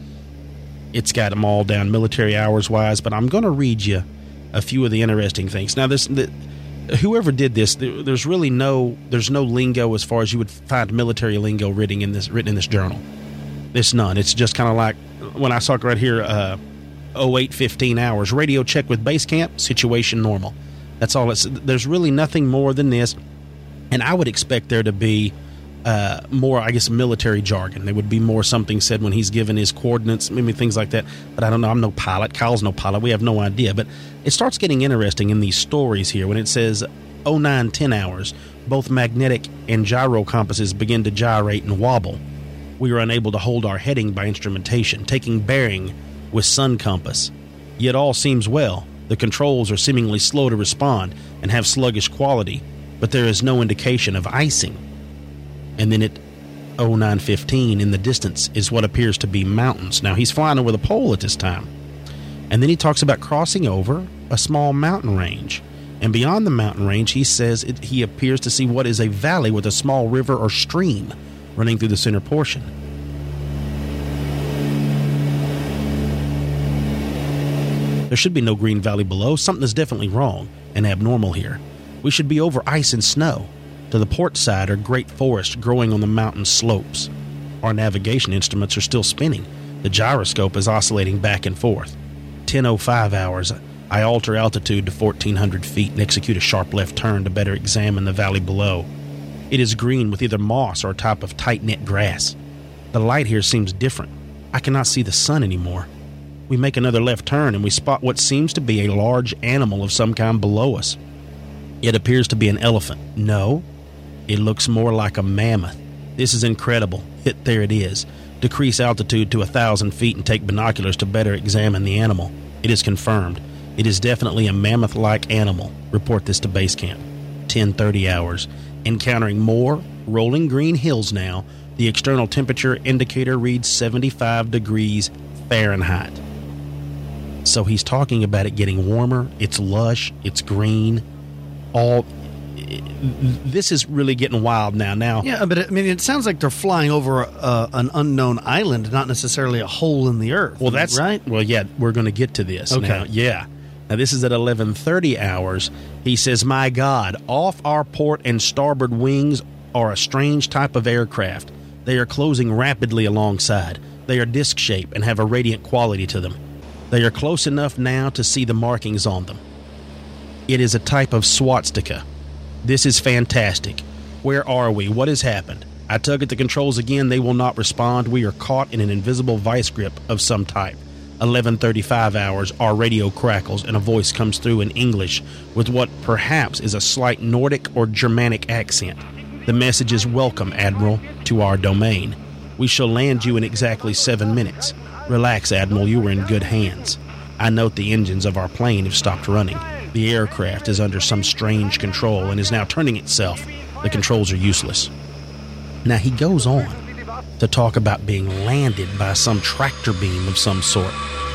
It's got them all down military hours wise, but I'm going to read you a few of the interesting things. Now, this the, whoever did this, there, there's really no there's no lingo as far as you would find military lingo written in this written in this journal. There's none. It's just kind of like when I saw it right here, uh, oh eight fifteen hours, radio check with base camp, situation normal. That's all. It's there's really nothing more than this, and I would expect there to be Uh, more, I guess, military jargon. There would be more something said when he's given his coordinates, maybe things like that. But I don't know. I'm no pilot. Kyle's no pilot. We have no idea. But it starts getting interesting in these stories here when it says oh nine ten hours. Both magnetic and gyro compasses begin to gyrate and wobble. We are unable to hold our heading by instrumentation, taking bearing with sun compass. Yet all seems well. The controls are seemingly slow to respond and have sluggish quality, but there is no indication of icing. And then at oh nine fifteen in the distance is what appears to be mountains. Now, he's flying over the pole at this time. And then he talks about crossing over a small mountain range. And beyond the mountain range, he says it, he appears to see what is a valley with a small river or stream running through the center portion. There should be no green valley below. Something is definitely wrong and abnormal here. We should be over ice and snow. To the port side are great forests growing on the mountain slopes. Our navigation instruments are still spinning. The gyroscope is oscillating back and forth. ten oh five hours, I alter altitude to fourteen hundred feet and execute a sharp left turn to better examine the valley below. It is green with either moss or a type of tight-knit grass. The light here seems different. I cannot see the sun anymore. We make another left turn and we spot what seems to be a large animal of some kind below us. It appears to be an elephant. No, it looks more like a mammoth. This is incredible. Hit there it is. Decrease altitude to a thousand feet and take binoculars to better examine the animal. It is confirmed. It is definitely a mammoth-like animal. Report this to base camp. ten thirty hours. Encountering more rolling green hills now. The external temperature indicator reads seventy-five degrees Fahrenheit. So he's talking about it getting warmer. It's lush. It's green. All this is really getting wild now. Now, yeah, but I mean, it sounds like they're flying over a, an unknown island, not necessarily a hole in the earth. Well, that's right. Well, yeah, we're going to get to this. Okay. Now. Yeah. Now, this is at eleven thirty hours. He says, "My God, off our port and starboard wings are a strange type of aircraft. They are closing rapidly alongside. They are disc-shaped and have a radiant quality to them. They are close enough now to see the markings on them. It is a type of swastika. This is fantastic. Where are we? What has happened? I tug at the controls again. They will not respond. We are caught in an invisible vice grip of some type. eleven thirty-five hours, our radio crackles and a voice comes through in English with what perhaps is a slight Nordic or Germanic accent. The message is, welcome, Admiral, to our domain. We shall land you in exactly seven minutes. Relax, Admiral, you are in good hands. I note the engines of our plane have stopped running. The aircraft is under some strange control and is now turning itself. The controls are useless." Now he goes on to talk about being landed by some tractor beam of some sort.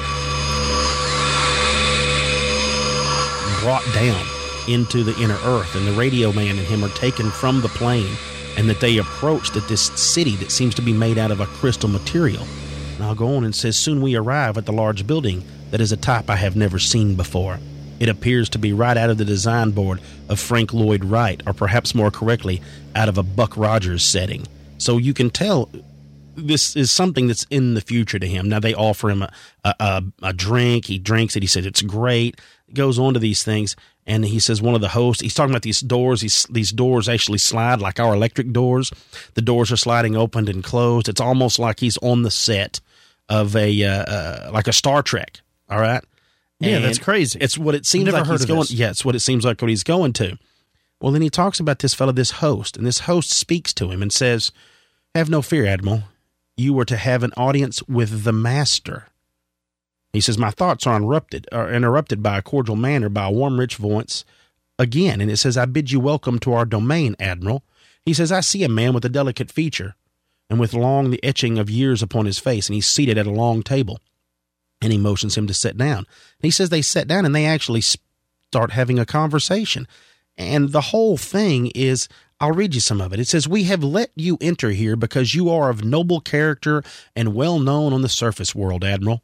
Brought down into the inner earth, and the radio man and him are taken from the plane, and that they approached at this city that seems to be made out of a crystal material. And I'll go on and says, "Soon we arrive at the large building that is a type I have never seen before. It appears to be right out of the design board of Frank Lloyd Wright, or perhaps more correctly, out of a Buck Rogers setting. So you can tell this is something that's in the future to him. Now they offer him a, a, a drink. He drinks it. He says it's great. He goes on to these things, and he says one of the hosts, he's talking about these doors. These, these doors actually slide like our electric doors. The doors are sliding open and closed. It's almost like he's on the set of a uh, uh, like a Star Trek. All right. Yeah, and that's crazy. It's what it seems Never like heard he's of going. this. Yeah, it's what it seems like what he's going to. Well, then he talks about this fellow, this host, and this host speaks to him and says, "Have no fear, Admiral. You were to have an audience with the master." He says, "My thoughts are interrupted, are interrupted by a cordial manner, by a warm, rich voice again." And it says, "I bid you welcome to our domain, Admiral." He says, "I see a man with a delicate feature and with long the etching of years upon his face, and he's seated at a long table." And he motions him to sit down. And he says they sit down and they actually start having a conversation. And the whole thing is, I'll read you some of it. It says, "We have let you enter here because you are of noble character and well known on the surface world, Admiral."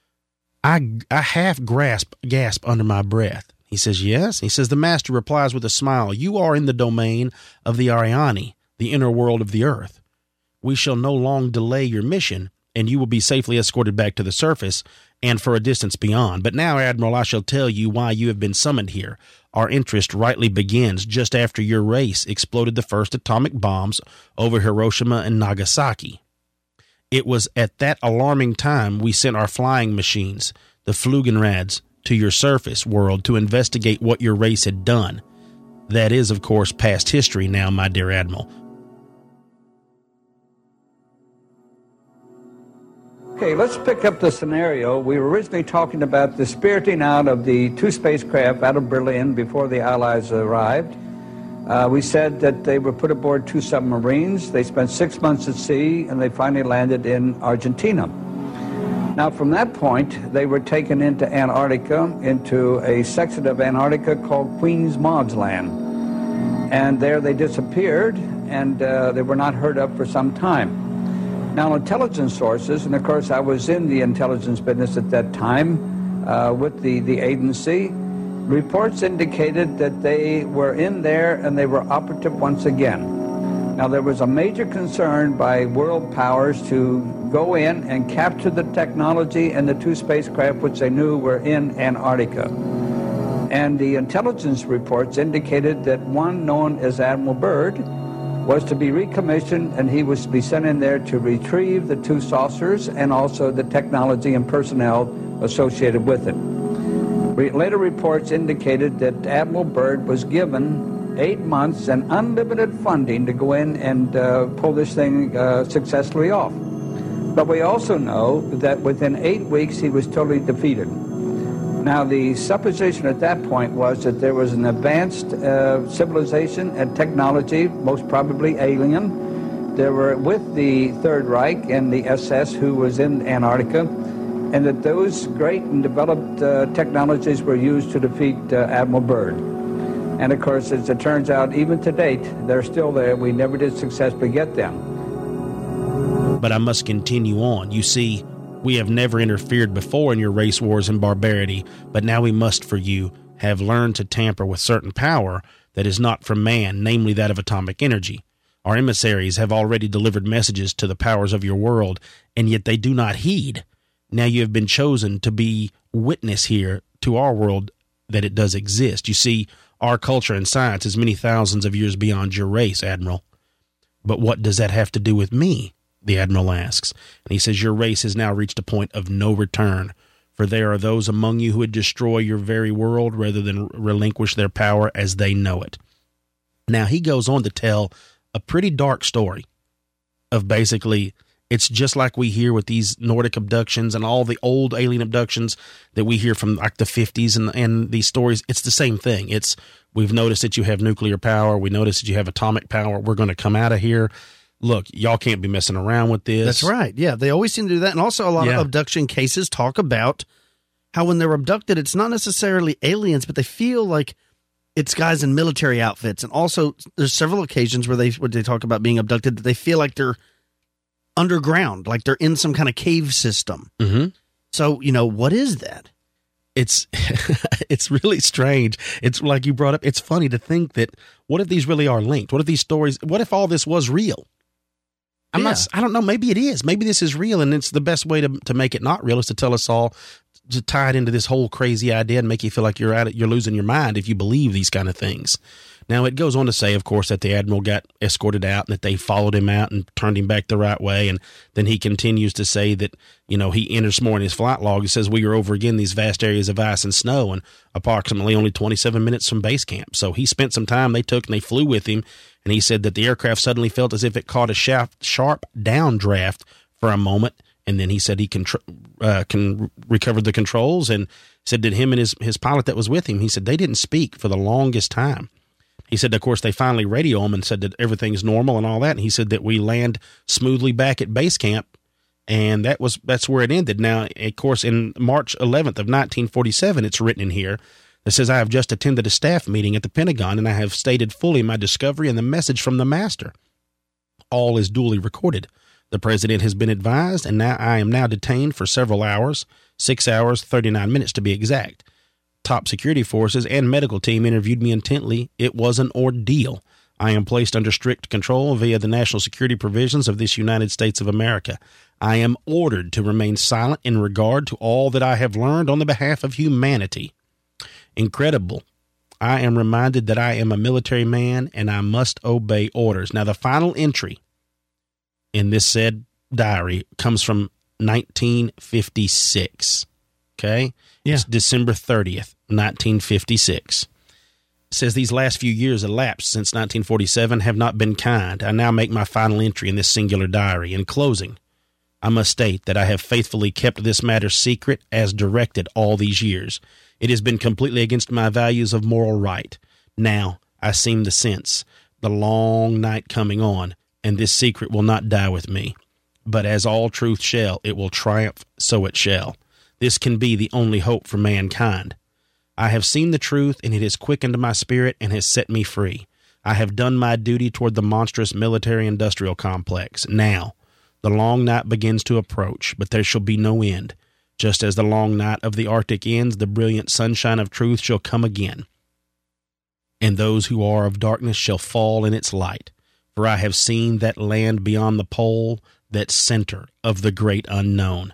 I, I half grasp, gasp under my breath. He says, "Yes." He says, the master replies with a smile, "You are in the domain of the Ariani, the inner world of the earth. We shall no long delay your mission, and you will be safely escorted back to the surface and for a distance beyond. But now, Admiral, I shall tell you why you have been summoned here. Our interest rightly begins just after your race exploded the first atomic bombs over Hiroshima and Nagasaki. It was at that alarming time we sent our flying machines, the Flugenrads, to your surface world to investigate what your race had done. That is, of course, past history now, my dear Admiral." Okay, let's pick up the scenario. We were originally talking about the spiriting out of the two spacecraft out of Berlin before the Allies arrived. Uh, we said that they were put aboard two submarines. They spent six months at sea, and they finally landed in Argentina. Now, from that point, they were taken into Antarctica, into a section of Antarctica called Queen's Maud's Land. And there they disappeared, and uh, they were not heard of for some time. Now, intelligence sources, and of course I was in the intelligence business at that time uh, with the, the agency, reports indicated that they were in there and they were operative once again. Now, there was a major concern by world powers to go in and capture the technology and the two spacecraft which they knew were in Antarctica. And the intelligence reports indicated that one known as Admiral Byrd was to be recommissioned, and he was to be sent in there to retrieve the two saucers and also the technology and personnel associated with it. Re- later reports indicated that Admiral Byrd was given eight months and unlimited funding to go in and uh, pull this thing uh, successfully off. But we also know that within eight weeks he was totally defeated. Now, the supposition at that point was that there was an advanced uh, civilization and technology, most probably alien. They were with the Third Reich and the S S who was in Antarctica, and that those great and developed uh, technologies were used to defeat uh, Admiral Byrd. And of course, as it turns out, even to date, they're still there. We never did successfully get them. But I must continue on. You see, we have never interfered before in your race wars and barbarity, but now we must, for you, have learned to tamper with certain power that is not from man, namely that of atomic energy. Our emissaries have already delivered messages to the powers of your world, and yet they do not heed. Now you have been chosen to be witness here to our world that it does exist. You see, our culture and science is many thousands of years beyond your race, Admiral. But what does that have to do with me? The Admiral asks. And he says, your race has now reached a point of no return, for there are those among you who would destroy your very world rather than relinquish their power as they know it. Now, he goes on to tell a pretty dark story of basically, it's just like we hear with these Nordic abductions and all the old alien abductions that we hear from like the fifties and, and these stories. It's the same thing. It's, we've noticed that you have nuclear power. We noticed that you have atomic power. We're going to come out of here. Look, y'all can't be messing around with this. That's right. Yeah, they always seem to do that. And also a lot Yeah. of abduction cases talk about how when they're abducted, it's not necessarily aliens, but they feel like it's guys in military outfits. And also there's several occasions where they where they talk about being abducted that they feel like they're underground, like they're in some kind of cave system. Mm-hmm. So, you know, what is that? It's it's really strange. It's like you brought up, it's funny to think that what if these really are linked? What if these stories, what if all this was real? I'm Yeah. not, I don't know. Maybe it is. Maybe this is real, and it's the best way to to make it not real is to tell us all, to tie it into this whole crazy idea and make you feel like you're at it, you're losing your mind if you believe these kind of things. Now, it goes on to say, of course, that the Admiral got escorted out and that they followed him out and turned him back the right way. And then he continues to say that, you know, he enters more in his flight log. He says, we are over again these vast areas of ice and snow and approximately only twenty-seven minutes from base camp. So he spent some time, they took and they flew with him. And he said that the aircraft suddenly felt as if it caught a shaft, sharp downdraft for a moment. And then he said he can, uh, can recover the controls, and said that him and his, his pilot that was with him, he said they didn't speak for the longest time. He said, of course, they finally radio him and said that everything's normal and all that. And he said that we land smoothly back at base camp, and that was that's where it ended. Now, of course, in March eleventh of nineteen forty-seven, it's written in here that says, I have just attended a staff meeting at the Pentagon, and I have stated fully my discovery and the message from the master. All is duly recorded. The president has been advised, and now I am now detained for several hours, six hours, thirty-nine minutes to be exact. Top security forces and medical team interviewed me intently. It was an ordeal. I am placed under strict control via the national security provisions of this United States of America. I am ordered to remain silent in regard to all that I have learned on the behalf of humanity. Incredible. I am reminded that I am a military man and I must obey orders. Now, the final entry in this said diary comes from nineteen fifty-six. Okay? Yeah. It's December thirtieth, nineteen fifty-six. It says, these last few years elapsed since nineteen forty-seven have not been kind. I now make my final entry in this singular diary. In closing, I must state that I have faithfully kept this matter secret as directed all these years. It has been completely against my values of moral right. Now I seem to sense the long night coming on, and this secret will not die with me. But as all truth shall, it will triumph, so it shall. This can be the only hope for mankind. I have seen the truth, and it has quickened my spirit and has set me free. I have done my duty toward the monstrous military-industrial complex. Now, the long night begins to approach, but there shall be no end. Just as the long night of the Arctic ends, the brilliant sunshine of truth shall come again. And those who are of darkness shall fall in its light. For I have seen that land beyond the pole, that center of the great unknown.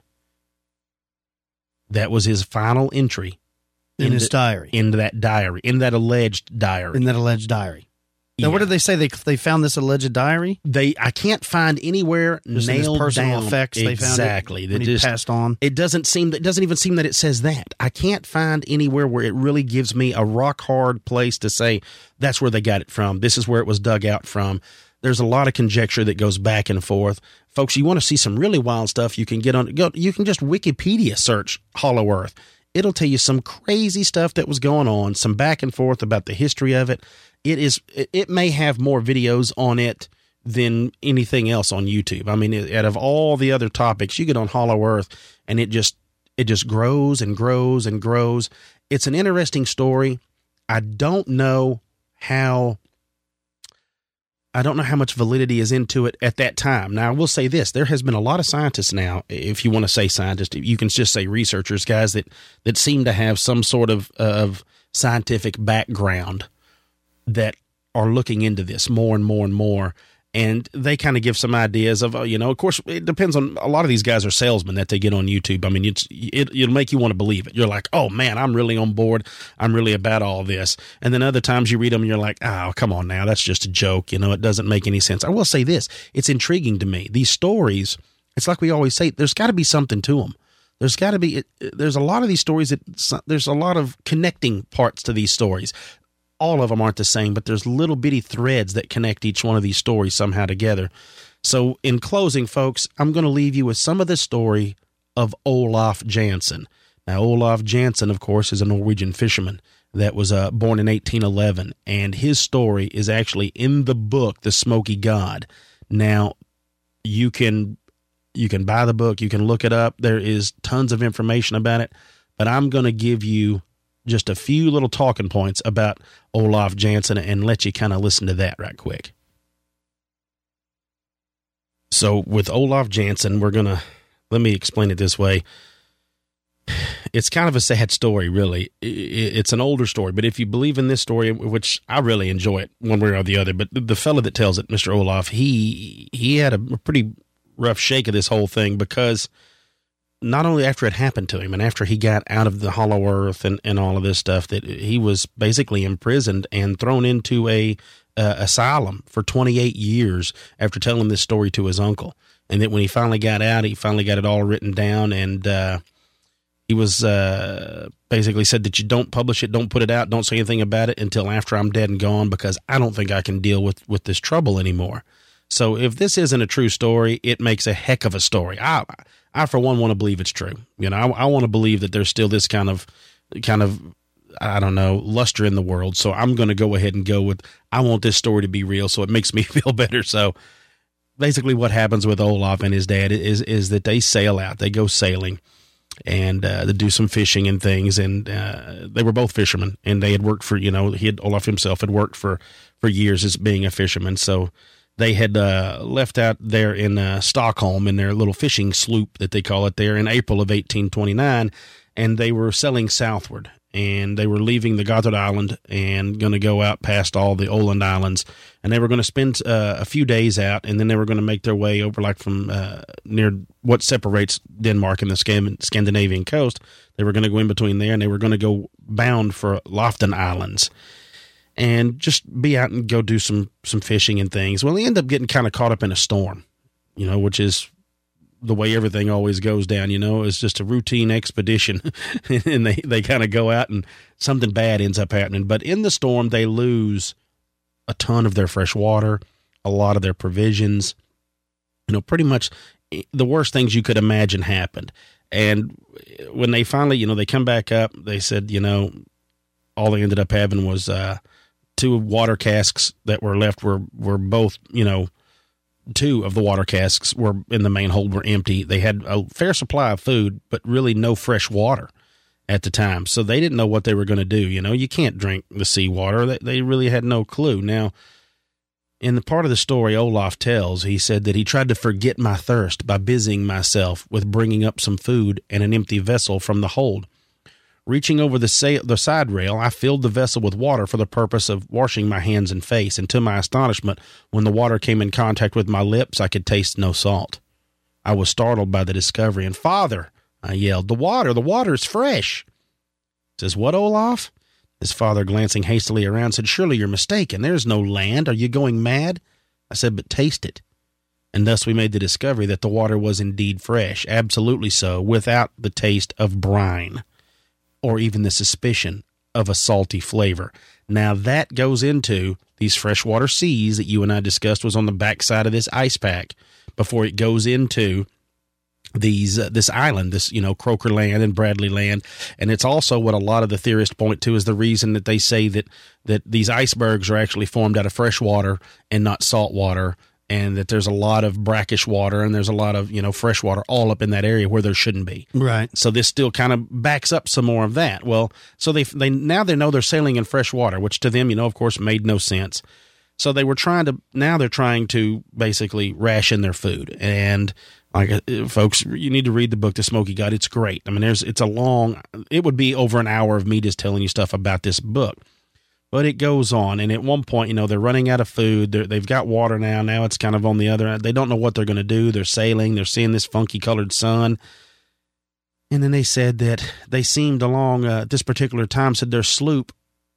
That was his final entry In his the, diary. In that diary, in that alleged diary. In that alleged diary. Now, Yeah. what did they say? They they found this alleged diary? They I can't find anywhere Just in his nailed personal down effects they found it exactly. when That he just passed on? It doesn't seem it doesn't even seem that it says that. I can't find anywhere where it really gives me a rock hard place to say that's where they got it from. This is where it was dug out from. There's a lot of conjecture that goes back and forth. Folks, you want to see some really wild stuff, you can get on go you can just Wikipedia search Hollow Earth. It'll tell you some crazy stuff that was going on, some back and forth about the history of it. It is. It may have more videos on it than anything else on YouTube. I mean, out of all the other topics, you get on Hollow Earth, and it just it just grows and grows and grows. It's an interesting story. I don't know how. I don't know how much validity is into it at that time. Now, I will say this. There has been a lot of scientists now, if you want to say scientists, you can just say researchers, guys that, that seem to have some sort of, of scientific background that are looking into this more and more and more. And they kind of give some ideas of, you know, of course, it depends on, a lot of these guys are salesmen that they get on YouTube. I mean, it's, it, it'll make you want to believe it. You're like, oh man, I'm really on board. I'm really about all this. And then other times you read them and you're like, oh, come on now. That's just a joke. You know, it doesn't make any sense. I will say this. It's intriguing to me. These stories, it's like we always say, there's got to be something to them. There's got to be, there's a lot of these stories that there's a lot of connecting parts to these stories. All of them aren't the same, but there's little bitty threads that connect each one of these stories somehow together. So in closing, folks, I'm going to leave you with some of the story of Olaf Jansen. Now, Olaf Jansen, of course, is a Norwegian fisherman that was uh, born in eighteen eleven, and his story is actually in the book, The Smoky God. Now, you can you can buy the book, you can look it up. There is tons of information about it, but I'm going to give you just a few little talking points about Olaf Jansen and let you kind of listen to that right quick. So with Olaf Jansen, we're going to, let me explain it this way. It's kind of a sad story, really. It's an older story, but if you believe in this story, which I really enjoy it one way or the other, but the fellow that tells it, Mister Olaf, he, he had a pretty rough shake of this whole thing, because not only after it happened to him and after he got out of the Hollow Earth and, and all of this stuff, that he was basically imprisoned and thrown into a uh, asylum for twenty-eight years after telling this story to his uncle. And that when he finally got out, he finally got it all written down, and uh, he was uh, basically said that you don't publish it, don't put it out, don't say anything about it until after I'm dead and gone, because I don't think I can deal with, with this trouble anymore. So if this isn't a true story, it makes a heck of a story. I, I for one, want to believe it's true. You know, I, I want to believe that there's still this kind of, kind of, I don't know, luster in the world. So I'm going to go ahead and go with, I want this story to be real, so it makes me feel better. So basically what happens with Olaf and his dad is, is that they sail out, they go sailing, and uh, they do some fishing and things. And uh, they were both fishermen, and they had worked for, you know, he had, Olaf himself had worked for, for years as being a fisherman. So they had uh, left out there in uh, Stockholm in their little fishing sloop that they call it there in April of eighteen twenty-nine, and they were sailing southward, and they were leaving the Gotthard Island and going to go out past all the Åland Islands, and they were going to spend uh, a few days out, and then they were going to make their way over like from uh, near what separates Denmark and the Scan- Scandinavian coast. They were going to go in between there, and they were going to go bound for Lofton Islands and just be out and go do some, some fishing and things. Well, they end up getting kind of caught up in a storm, you know, which is the way everything always goes down, you know. It's just a routine expedition, and they, they kind of go out and something bad ends up happening. But in the storm, they lose a ton of their fresh water, a lot of their provisions, you know, pretty much the worst things you could imagine happened. And when they finally, you know, they come back up, they said, you know, all they ended up having was, uh, two water casks that were left were, were both, you know, two of the water casks were in the main hold were empty. They had a fair supply of food, but really no fresh water at the time. So they didn't know what they were going to do. You know, you can't drink the seawater. They, they really had no clue. Now, in the part of the story Olaf tells, he said that he tried to forget my thirst by busying myself with bringing up some food and an empty vessel from the hold. Reaching over the, sa- the side rail, I filled the vessel with water for the purpose of washing my hands and face, and to my astonishment, when the water came in contact with my lips, I could taste no salt. I was startled by the discovery, and "Father," I yelled, "the water, the water is fresh." He says, "What, Olaf?" His father, glancing hastily around, said, "Surely you're mistaken. There's no land. Are you going mad?" I said, "But taste it." And thus we made the discovery that the water was indeed fresh, absolutely so, without the taste of brine or even the suspicion of a salty flavor. Now that goes into these freshwater seas that you and I discussed was on the backside of this ice pack before it goes into these uh, this island, this, you know, Croker Land and Bradley Land. And it's also what a lot of the theorists point to is the reason that they say that, that these icebergs are actually formed out of fresh water and not salt water, and that there's a lot of brackish water and there's a lot of, you know, fresh water all up in that area where there shouldn't be. Right. So this still kind of backs up some more of that. Well, so they they now they know they're sailing in fresh water, which to them, you know, of course, made no sense. So they were trying to, now they're trying to basically ration their food. And like, uh, folks, you need to read the book, The Smoky God. It's great. I mean, there's, it's a long, it would be over an hour of me just telling you stuff about this book. But it goes on, and at one point, you know, they're running out of food. They're, they've got water now. Now it's kind of on the other end. They don't know what they're going to do. They're sailing. They're seeing this funky-colored sun. And then they said that they seemed along uh, at this particular time, said their sloop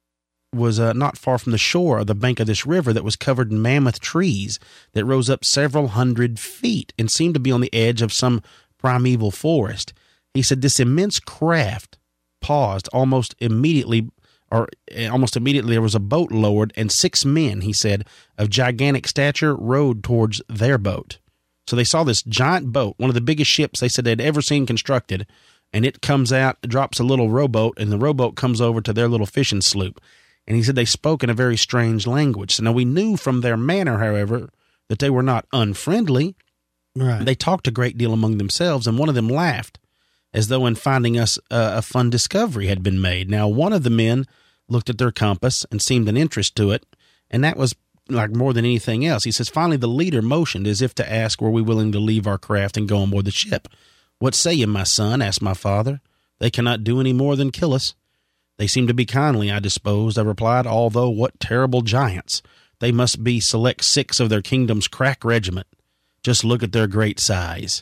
was uh, not far from the shore of the bank of this river that was covered in mammoth trees that rose up several hundred feet and seemed to be on the edge of some primeval forest. He said this immense craft paused almost immediately, or almost immediately there was a boat lowered, and six men, he said, of gigantic stature rowed towards their boat. So they saw this giant boat, one of the biggest ships they said they'd ever seen constructed, and it comes out, drops a little rowboat, and the rowboat comes over to their little fishing sloop. And he said they spoke in a very strange language. So now we knew from their manner, however, that they were not unfriendly. Right. They talked a great deal among themselves, and one of them laughed, as though in finding us uh, a fun discovery had been made. Now, one of the men looked at their compass and seemed an interest to it, and that was like more than anything else. He says, finally, the leader motioned as if to ask, were we willing to leave our craft and go on board the ship? What say you, my son? Asked my father. They cannot do any more than kill us. They seem to be kindly, I disposed, I replied, although what terrible giants. They must be select six of their kingdom's crack regiment. Just look at their great size.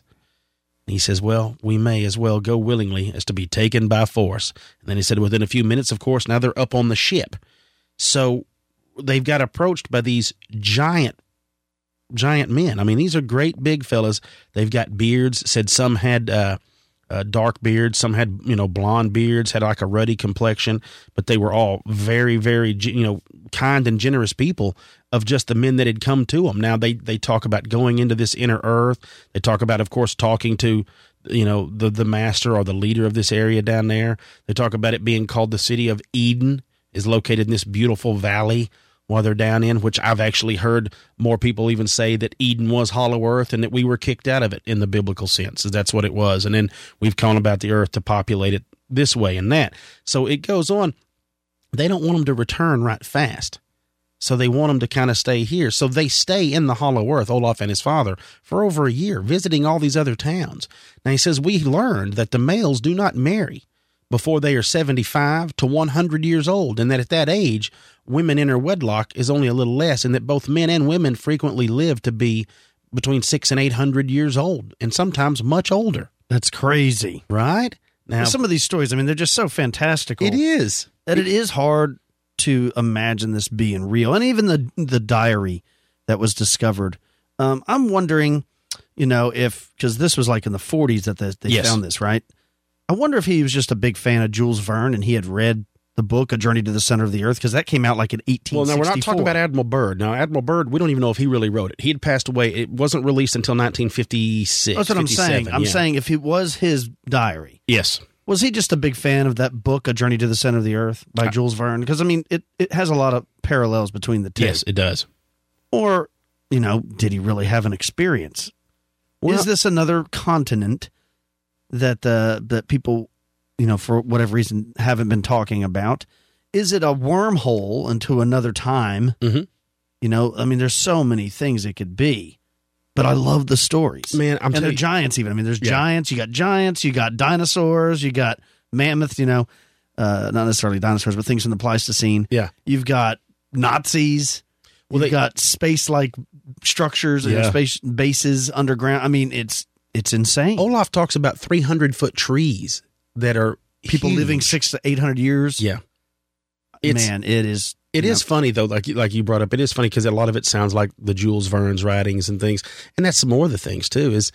He says, well, we may as well go willingly as to be taken by force. And then he said, within a few minutes, of course, now they're up on the ship. So they've got approached by these giant, giant men. I mean, these are great big fellas. They've got beards, said some had uh, uh, dark beards, some had, you know, blonde beards, had like a ruddy complexion, but they were all very, very, you know, kind and generous people of just the men that had come to them. Now they, they talk about going into this inner earth. They talk about, of course, talking to, you know, the, the master or the leader of this area down there. They talk about it being called the city of Eden, is located in this beautiful valley while they're down in, which I've actually heard more people even say that Eden was hollow earth and that we were kicked out of it in the biblical sense. That's what it was. And then we've gone about the earth to populate it this way and that. So it goes on. They don't want them to return right fast. So they want them to kind of stay here. So they stay in the hollow earth, Olaf and his father, for over a year, visiting all these other towns. Now he says, we learned that the males do not marry before they are seventy-five to one hundred years old, and that at that age, women enter wedlock is only a little less, and that both men and women frequently live to be between six and eight hundred years old, and sometimes much older. That's crazy. Right? Now, some of these stories, I mean, they're just so fantastical. It is. That it is hard to imagine this being real. And even the the diary that was discovered, um, I'm wondering, you know, if, because this was like in the forties that they, they yes. found this, right? I wonder if he was just a big fan of Jules Verne and he had read the book, A Journey to the Center of the Earth, because that came out like in eighteen sixty-four. Well, now we're not talking about Admiral Byrd. Now, Admiral Byrd, we don't even know if he really wrote it. He had passed away. It wasn't released until nineteen fifty-six. That's what I'm saying. I'm yeah. saying if it was his diary. Yes. Was he just a big fan of that book, A Journey to the Center of the Earth by uh, Jules Verne? Because, I mean, it, it has a lot of parallels between the two. Yes, it does. Or, you know, did he really have an experience? Well, is this another continent that uh, that people, you know, for whatever reason, haven't been talking about? Is it a wormhole into another time? Mm-hmm. You know, I mean, there's so many things it could be. But I love the stories. Man, I'm and they're you, giants even. I mean, there's yeah. giants. You got giants. You got dinosaurs. You got mammoths, you know. Uh, not necessarily dinosaurs, but things from the Pleistocene. Yeah. You've got Nazis. Well, You've they, got space-like structures and yeah. space bases underground. I mean, it's it's insane. Olaf talks about three hundred foot trees that are People huge. living six to eight hundred years. Yeah. It's- man, it is. It you is know, funny though, like you- like you brought up. It is funny because a lot of it sounds like the Jules Verne's writings and things, and that's some more of the things too. Is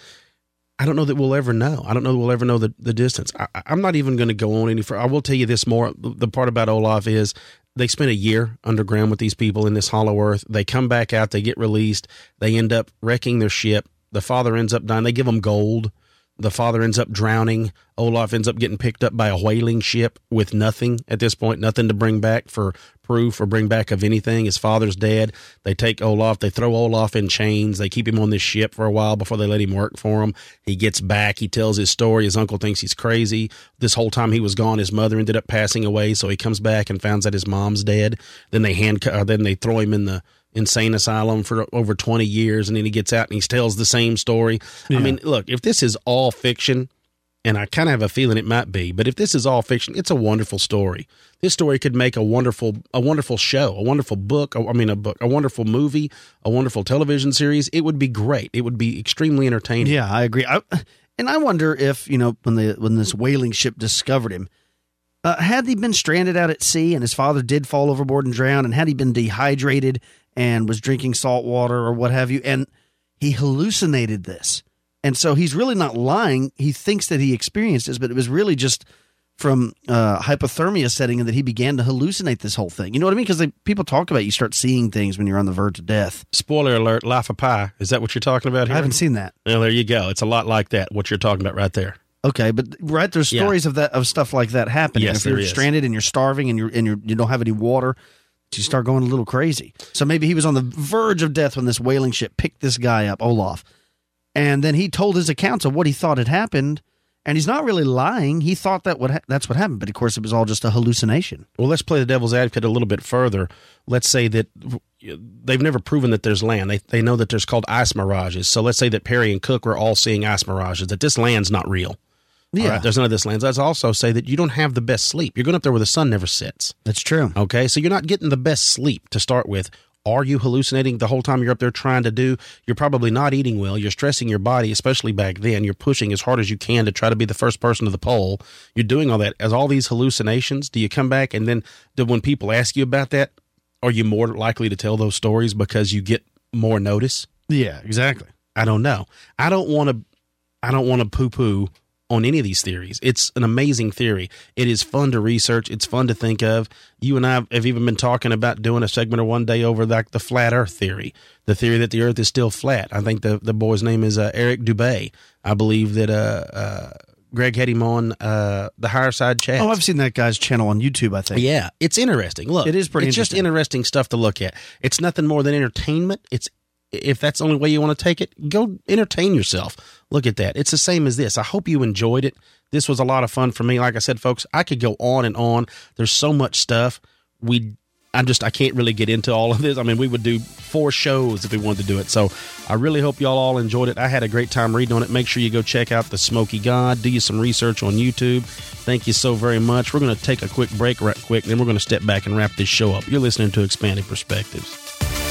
I don't know that we'll ever know. I don't know that we'll ever know the, the distance. I, I'm not even going to go on any further. I will tell you this more. The part about Olaf is they spent a year underground with these people in this hollow earth. They come back out. They get released. They end up wrecking their ship. The father ends up dying. They give them gold. The father ends up drowning. Olaf ends up getting picked up by a whaling ship with nothing at this point, nothing to bring back for proof or bring back of anything. His father's dead. They take Olaf. They throw Olaf in chains. They keep him on this ship for a while before they let him work for them. He gets back. He tells his story. His uncle thinks he's crazy. This whole time he was gone, his mother ended up passing away, so he comes back and finds out his mom's dead. Then they hand, uh, then they throw him in the insane asylum for over twenty years, and then he gets out and he tells the same story. Yeah. I mean, look, if this is all fiction, and I kind of have a feeling it might be, but if this is all fiction, it's a wonderful story. This story could make a wonderful, a wonderful show, a wonderful book. I mean, a book, a wonderful movie, a wonderful television series. It would be great. It would be extremely entertaining. Yeah, I agree. I, and I wonder if, you know, when the when this whaling ship discovered him, uh, had he been stranded out at sea and his father did fall overboard and drown, and had he been dehydrated and was drinking salt water or what have you, and he hallucinated this. And so he's really not lying. He thinks that he experienced this, but it was really just from uh, hypothermia setting and that he began to hallucinate this whole thing. You know what I mean? Because people talk about you start seeing things when you're on the verge of death. Spoiler alert, Life of Pi. Is that what you're talking about here? I haven't seen that. Well, there you go. It's a lot like that, what you're talking about right there. Okay, but right, there's Yeah. stories of that of stuff like that happening. Yes, if you're there is. stranded and you're starving and you're and you're, you don't have any water, you start going a little crazy. So maybe he was on the verge of death when this whaling ship picked this guy up, Olaf, and then he told his accounts of what he thought had happened. And he's not really lying. He thought that what ha- that's what happened, but of course it was all just a hallucination. Well, let's play the devil's advocate a little bit further. Let's say that they've never proven that there's land. They they know that there's called ice mirages. So let's say that Perry and Cook were all seeing ice mirages, that this land's not real. Yeah. All right, there's none of this land. Let's also say that you don't have the best sleep. You're going up there where the sun never sets. That's true. Okay, so you're not getting the best sleep to start with. Are you hallucinating the whole time you're up there trying to do? You're probably not eating well. You're stressing your body, especially back then. You're pushing as hard as you can to try to be the first person to the pole. You're doing all that. As all these hallucinations, do you come back and then do, when people ask you about that, are you more likely to tell those stories because you get more notice? Yeah, exactly. I don't know. I don't want to. I don't want to poo-poo on any of these theories. It's an amazing theory. It is fun to research. It's fun to think of. You and I have even been talking about doing a segment or one day over like the flat earth theory, the theory that the earth is still flat. I think the, the boy's name is uh, Eric Dubé. I believe that uh, uh, Greg had him on uh, the Higher Side Chat. Oh, I've seen that guy's channel on YouTube, I think. Yeah, it's interesting. Look, It is pretty it's just interesting. interesting stuff to look at. It's nothing more than entertainment. It's if that's the only way you want to take it, go entertain yourself. Look at that. It's the same as this. I hope you enjoyed it. This was a lot of fun for me. Like I said, folks, I could go on and on. There's so much stuff. We, I'm just, I can't really get into all of this. I mean, we would do four shows if we wanted to do it. So I really hope y'all all enjoyed it. I had a great time reading on it. Make sure you go check out The Smoky God. Do you some research on YouTube. Thank you so very much. We're going to take a quick break right quick, and then we're going to step back and wrap this show up. You're listening to Expanded Perspectives.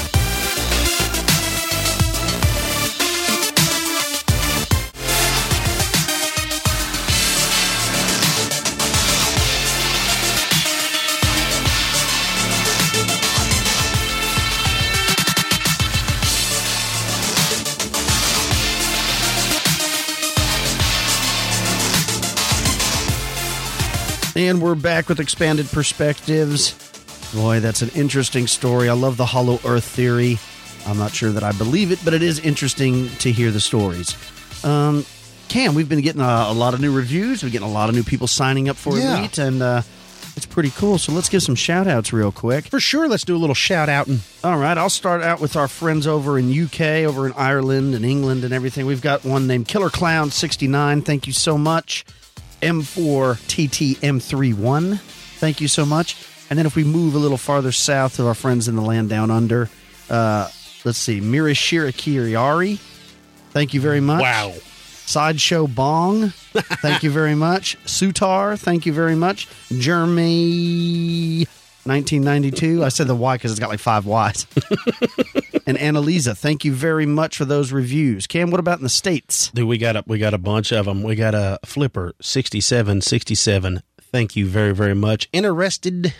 And we're back with Expanded Perspectives. Boy, that's an interesting story. I love the Hollow Earth theory. I'm not sure that I believe it, but it is interesting to hear the stories. Um, Cam, we've been getting a, a lot of new reviews. We're getting a lot of new people signing up for Yeah. Elite, and uh, it's pretty cool. So let's give some shout-outs real quick. For sure, let's do a little shout-out. And All right, I'll start out with our friends over in U K, over in Ireland and England and everything. We've got one named Killer Clown sixty-nine. Thank you so much. M four T T M thirty-one. Thank you so much. And then if we move a little farther south to our friends in the land down under, uh, let's see, Mirashira Kiriari. Thank you very much. wow. Sideshow Bong. Thank you very much. Sutar. Thank you very much. Jeremy nineteen ninety-two. I said the Y because it's got like five Y's. And Annalisa, thank you very much for those reviews. Cam, what about in the States? Dude, we got a we got a bunch of them. We got a Flipper sixty-seven sixty-seven. Thank you very very much. Interested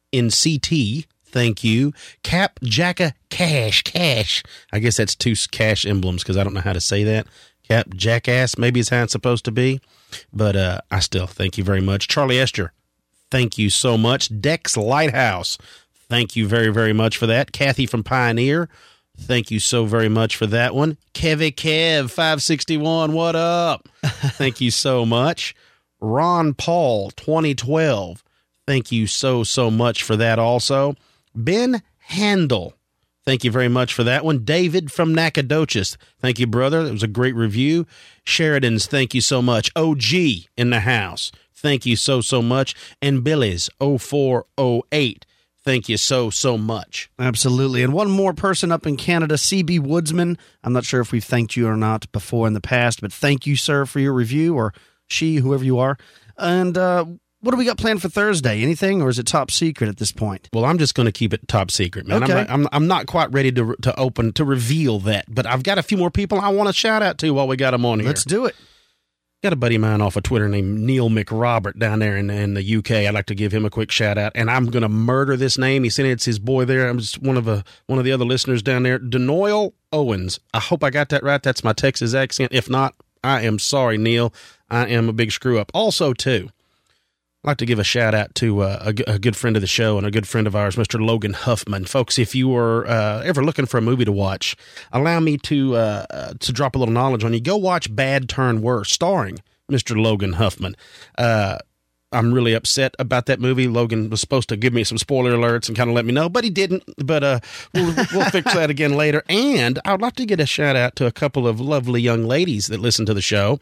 N C T, thank you. Cap Jacka Cash, Cash. I guess that's two cash emblems because I don't know how to say that. Cap Jackass, maybe is how it's supposed to be. But uh, I still thank you very much. Charlie Esther, thank you so much. Dex Lighthouse, thank you very, very much for that. Kathy from Pioneer, thank you so very much for that one. Kevy Kev, five sixty-one, what up? Thank you so much. Ron Paul, twenty twelve, thank you so, so much for that also. Ben Handel, thank you very much for that one. David from Nacogdoches, thank you, brother. That was a great review. Sheridan's, thank you so much. O G in the house, thank you so, so much. And Billy's, oh four oh eight, thank you so, so much. Absolutely. And one more person up in Canada, C B Woodsman. I'm not sure if we've thanked you or not before in the past, but thank you, sir, for your review, or she, whoever you are. And uh, what do we got planned for Thursday? Anything, or is it top secret at this point? Well, I'm just going to keep it top secret, man. Okay. I'm, not, I'm, I'm not quite ready to to open, to reveal that, but I've got a few more people I want to shout out to while we got them on here. Let's do it. Got a buddy of mine off of Twitter named Neil McRobert down there in, in the U K. I'd like to give him a quick shout out, and I'm going to murder this name. He said it's his boy there. I'm just one of a, one of the other listeners down there, Denoyle Owens. I hope I got that right. That's my Texas accent. If not, I am sorry, Neil. I am a big screw up. Also, too, I'd like to give a shout out to uh, a, a good friend of the show and a good friend of ours, Mister Logan Huffman. Folks, if you are uh, ever looking for a movie to watch, allow me to uh, uh, to drop a little knowledge on you. Go watch Bad Turn Worse, starring Mister Logan Huffman. Uh, I'm really upset about that movie. Logan was supposed to give me some spoiler alerts and kind of let me know, but he didn't. But uh, we'll, we'll fix that again later. And I would like to get a shout out to a couple of lovely young ladies that listen to the show.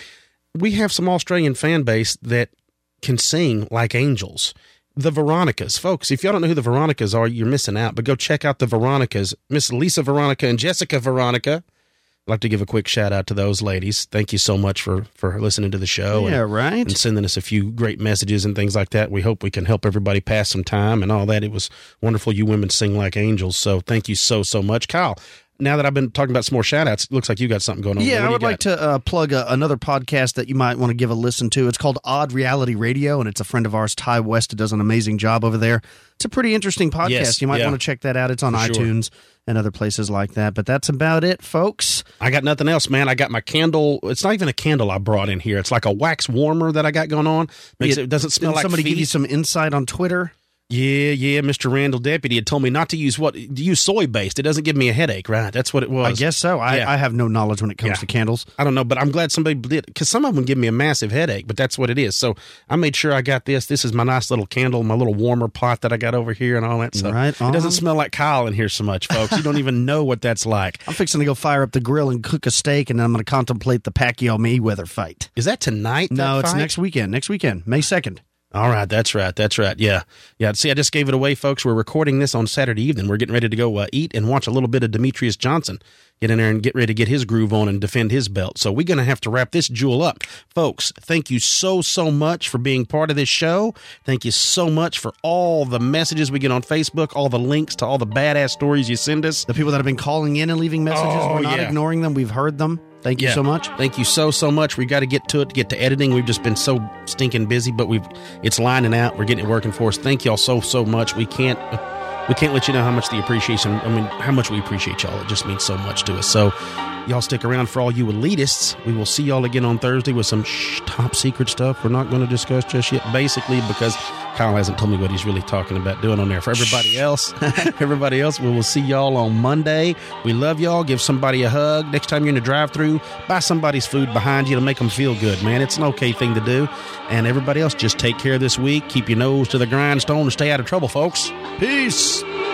We have some Australian fan base that can sing like angels. The Veronicas. Folks, if y'all don't know who the Veronicas are, you're missing out. But go check out the Veronicas. Miss Lisa Veronica and Jessica Veronica. I'd like to give a quick shout out to those ladies. Thank you so much for, for listening to the show. Yeah, and, right. And sending us a few great messages and things like that. We hope we can help everybody pass some time and all that. It was wonderful. You women sing like angels. So thank you so, so much. Kyle, now that I've been talking about some more shout outs, it looks like you got something going on. Yeah, I would got? like to uh, plug a, another podcast that you might want to give a listen to. It's called Odd Reality Radio, and it's a friend of ours, Ty West, who does an amazing job over there. It's a pretty interesting podcast. Yes, you might yeah. want to check that out. It's on For iTunes sure. and other places like that. But that's about it, folks. I got nothing else, man. I got my candle. It's not even a candle I brought in here. It's like a wax warmer that I got going on. Makes it, it doesn't smell Didn't like somebody feet. give you some insight on Twitter? Yeah, yeah. Mister Randall Deputy had told me not to use what to use soy based. It doesn't give me a headache, right? That's what it was. I guess so. I, Yeah. I have no knowledge when it comes Yeah. to candles. I don't know, but I'm glad somebody did, because some of them give me a massive headache, but that's what it is. So I made sure I got this. This is my nice little candle, my little warmer pot that I got over here and all that stuff. Right It on. doesn't smell like Kyle in here so much, folks. You don't even know what that's like. I'm fixing to go fire up the grill and cook a steak, and then I'm going to contemplate the Pacquiao Mayweather fight. Is that tonight? No, that it's fight? next weekend. Next weekend, May second. All right, that's right, that's right. Yeah, yeah. See, I just gave it away, folks. We're recording this on Saturday evening. We're getting ready to go uh, eat and watch a little bit of Demetrius Johnson. Get in there and get ready to get his groove on and defend his belt. So we're going to have to wrap this jewel up. Folks, thank you so, so much for being part of this show. Thank you so much for all the messages we get on Facebook, all the links to all the badass stories you send us. The people that have been calling in and leaving messages, Oh, we're not yeah. ignoring them. We've heard them. Thank you Yeah. so much. Thank you so, so much. We got to get to it, get to editing. We've just been so stinking busy, but we've it's lining out. We're getting it working for us. Thank y'all so, so much. We can't we can't let you know how much the appreciation, I mean, how much we appreciate y'all. It just means so much to us. So y'all stick around for all you elitists. We will see y'all again on Thursday with some shh, top secret stuff we're not going to discuss just yet, basically because Kyle hasn't told me what he's really talking about doing on there. For everybody else, everybody else, we will see y'all on Monday. We love y'all. Give somebody a hug. Next time you're in the drive-thru, buy somebody's food behind you to make them feel good, man. It's an okay thing to do. And everybody else, just take care this week. Keep your nose to the grindstone and stay out of trouble, folks. Peace.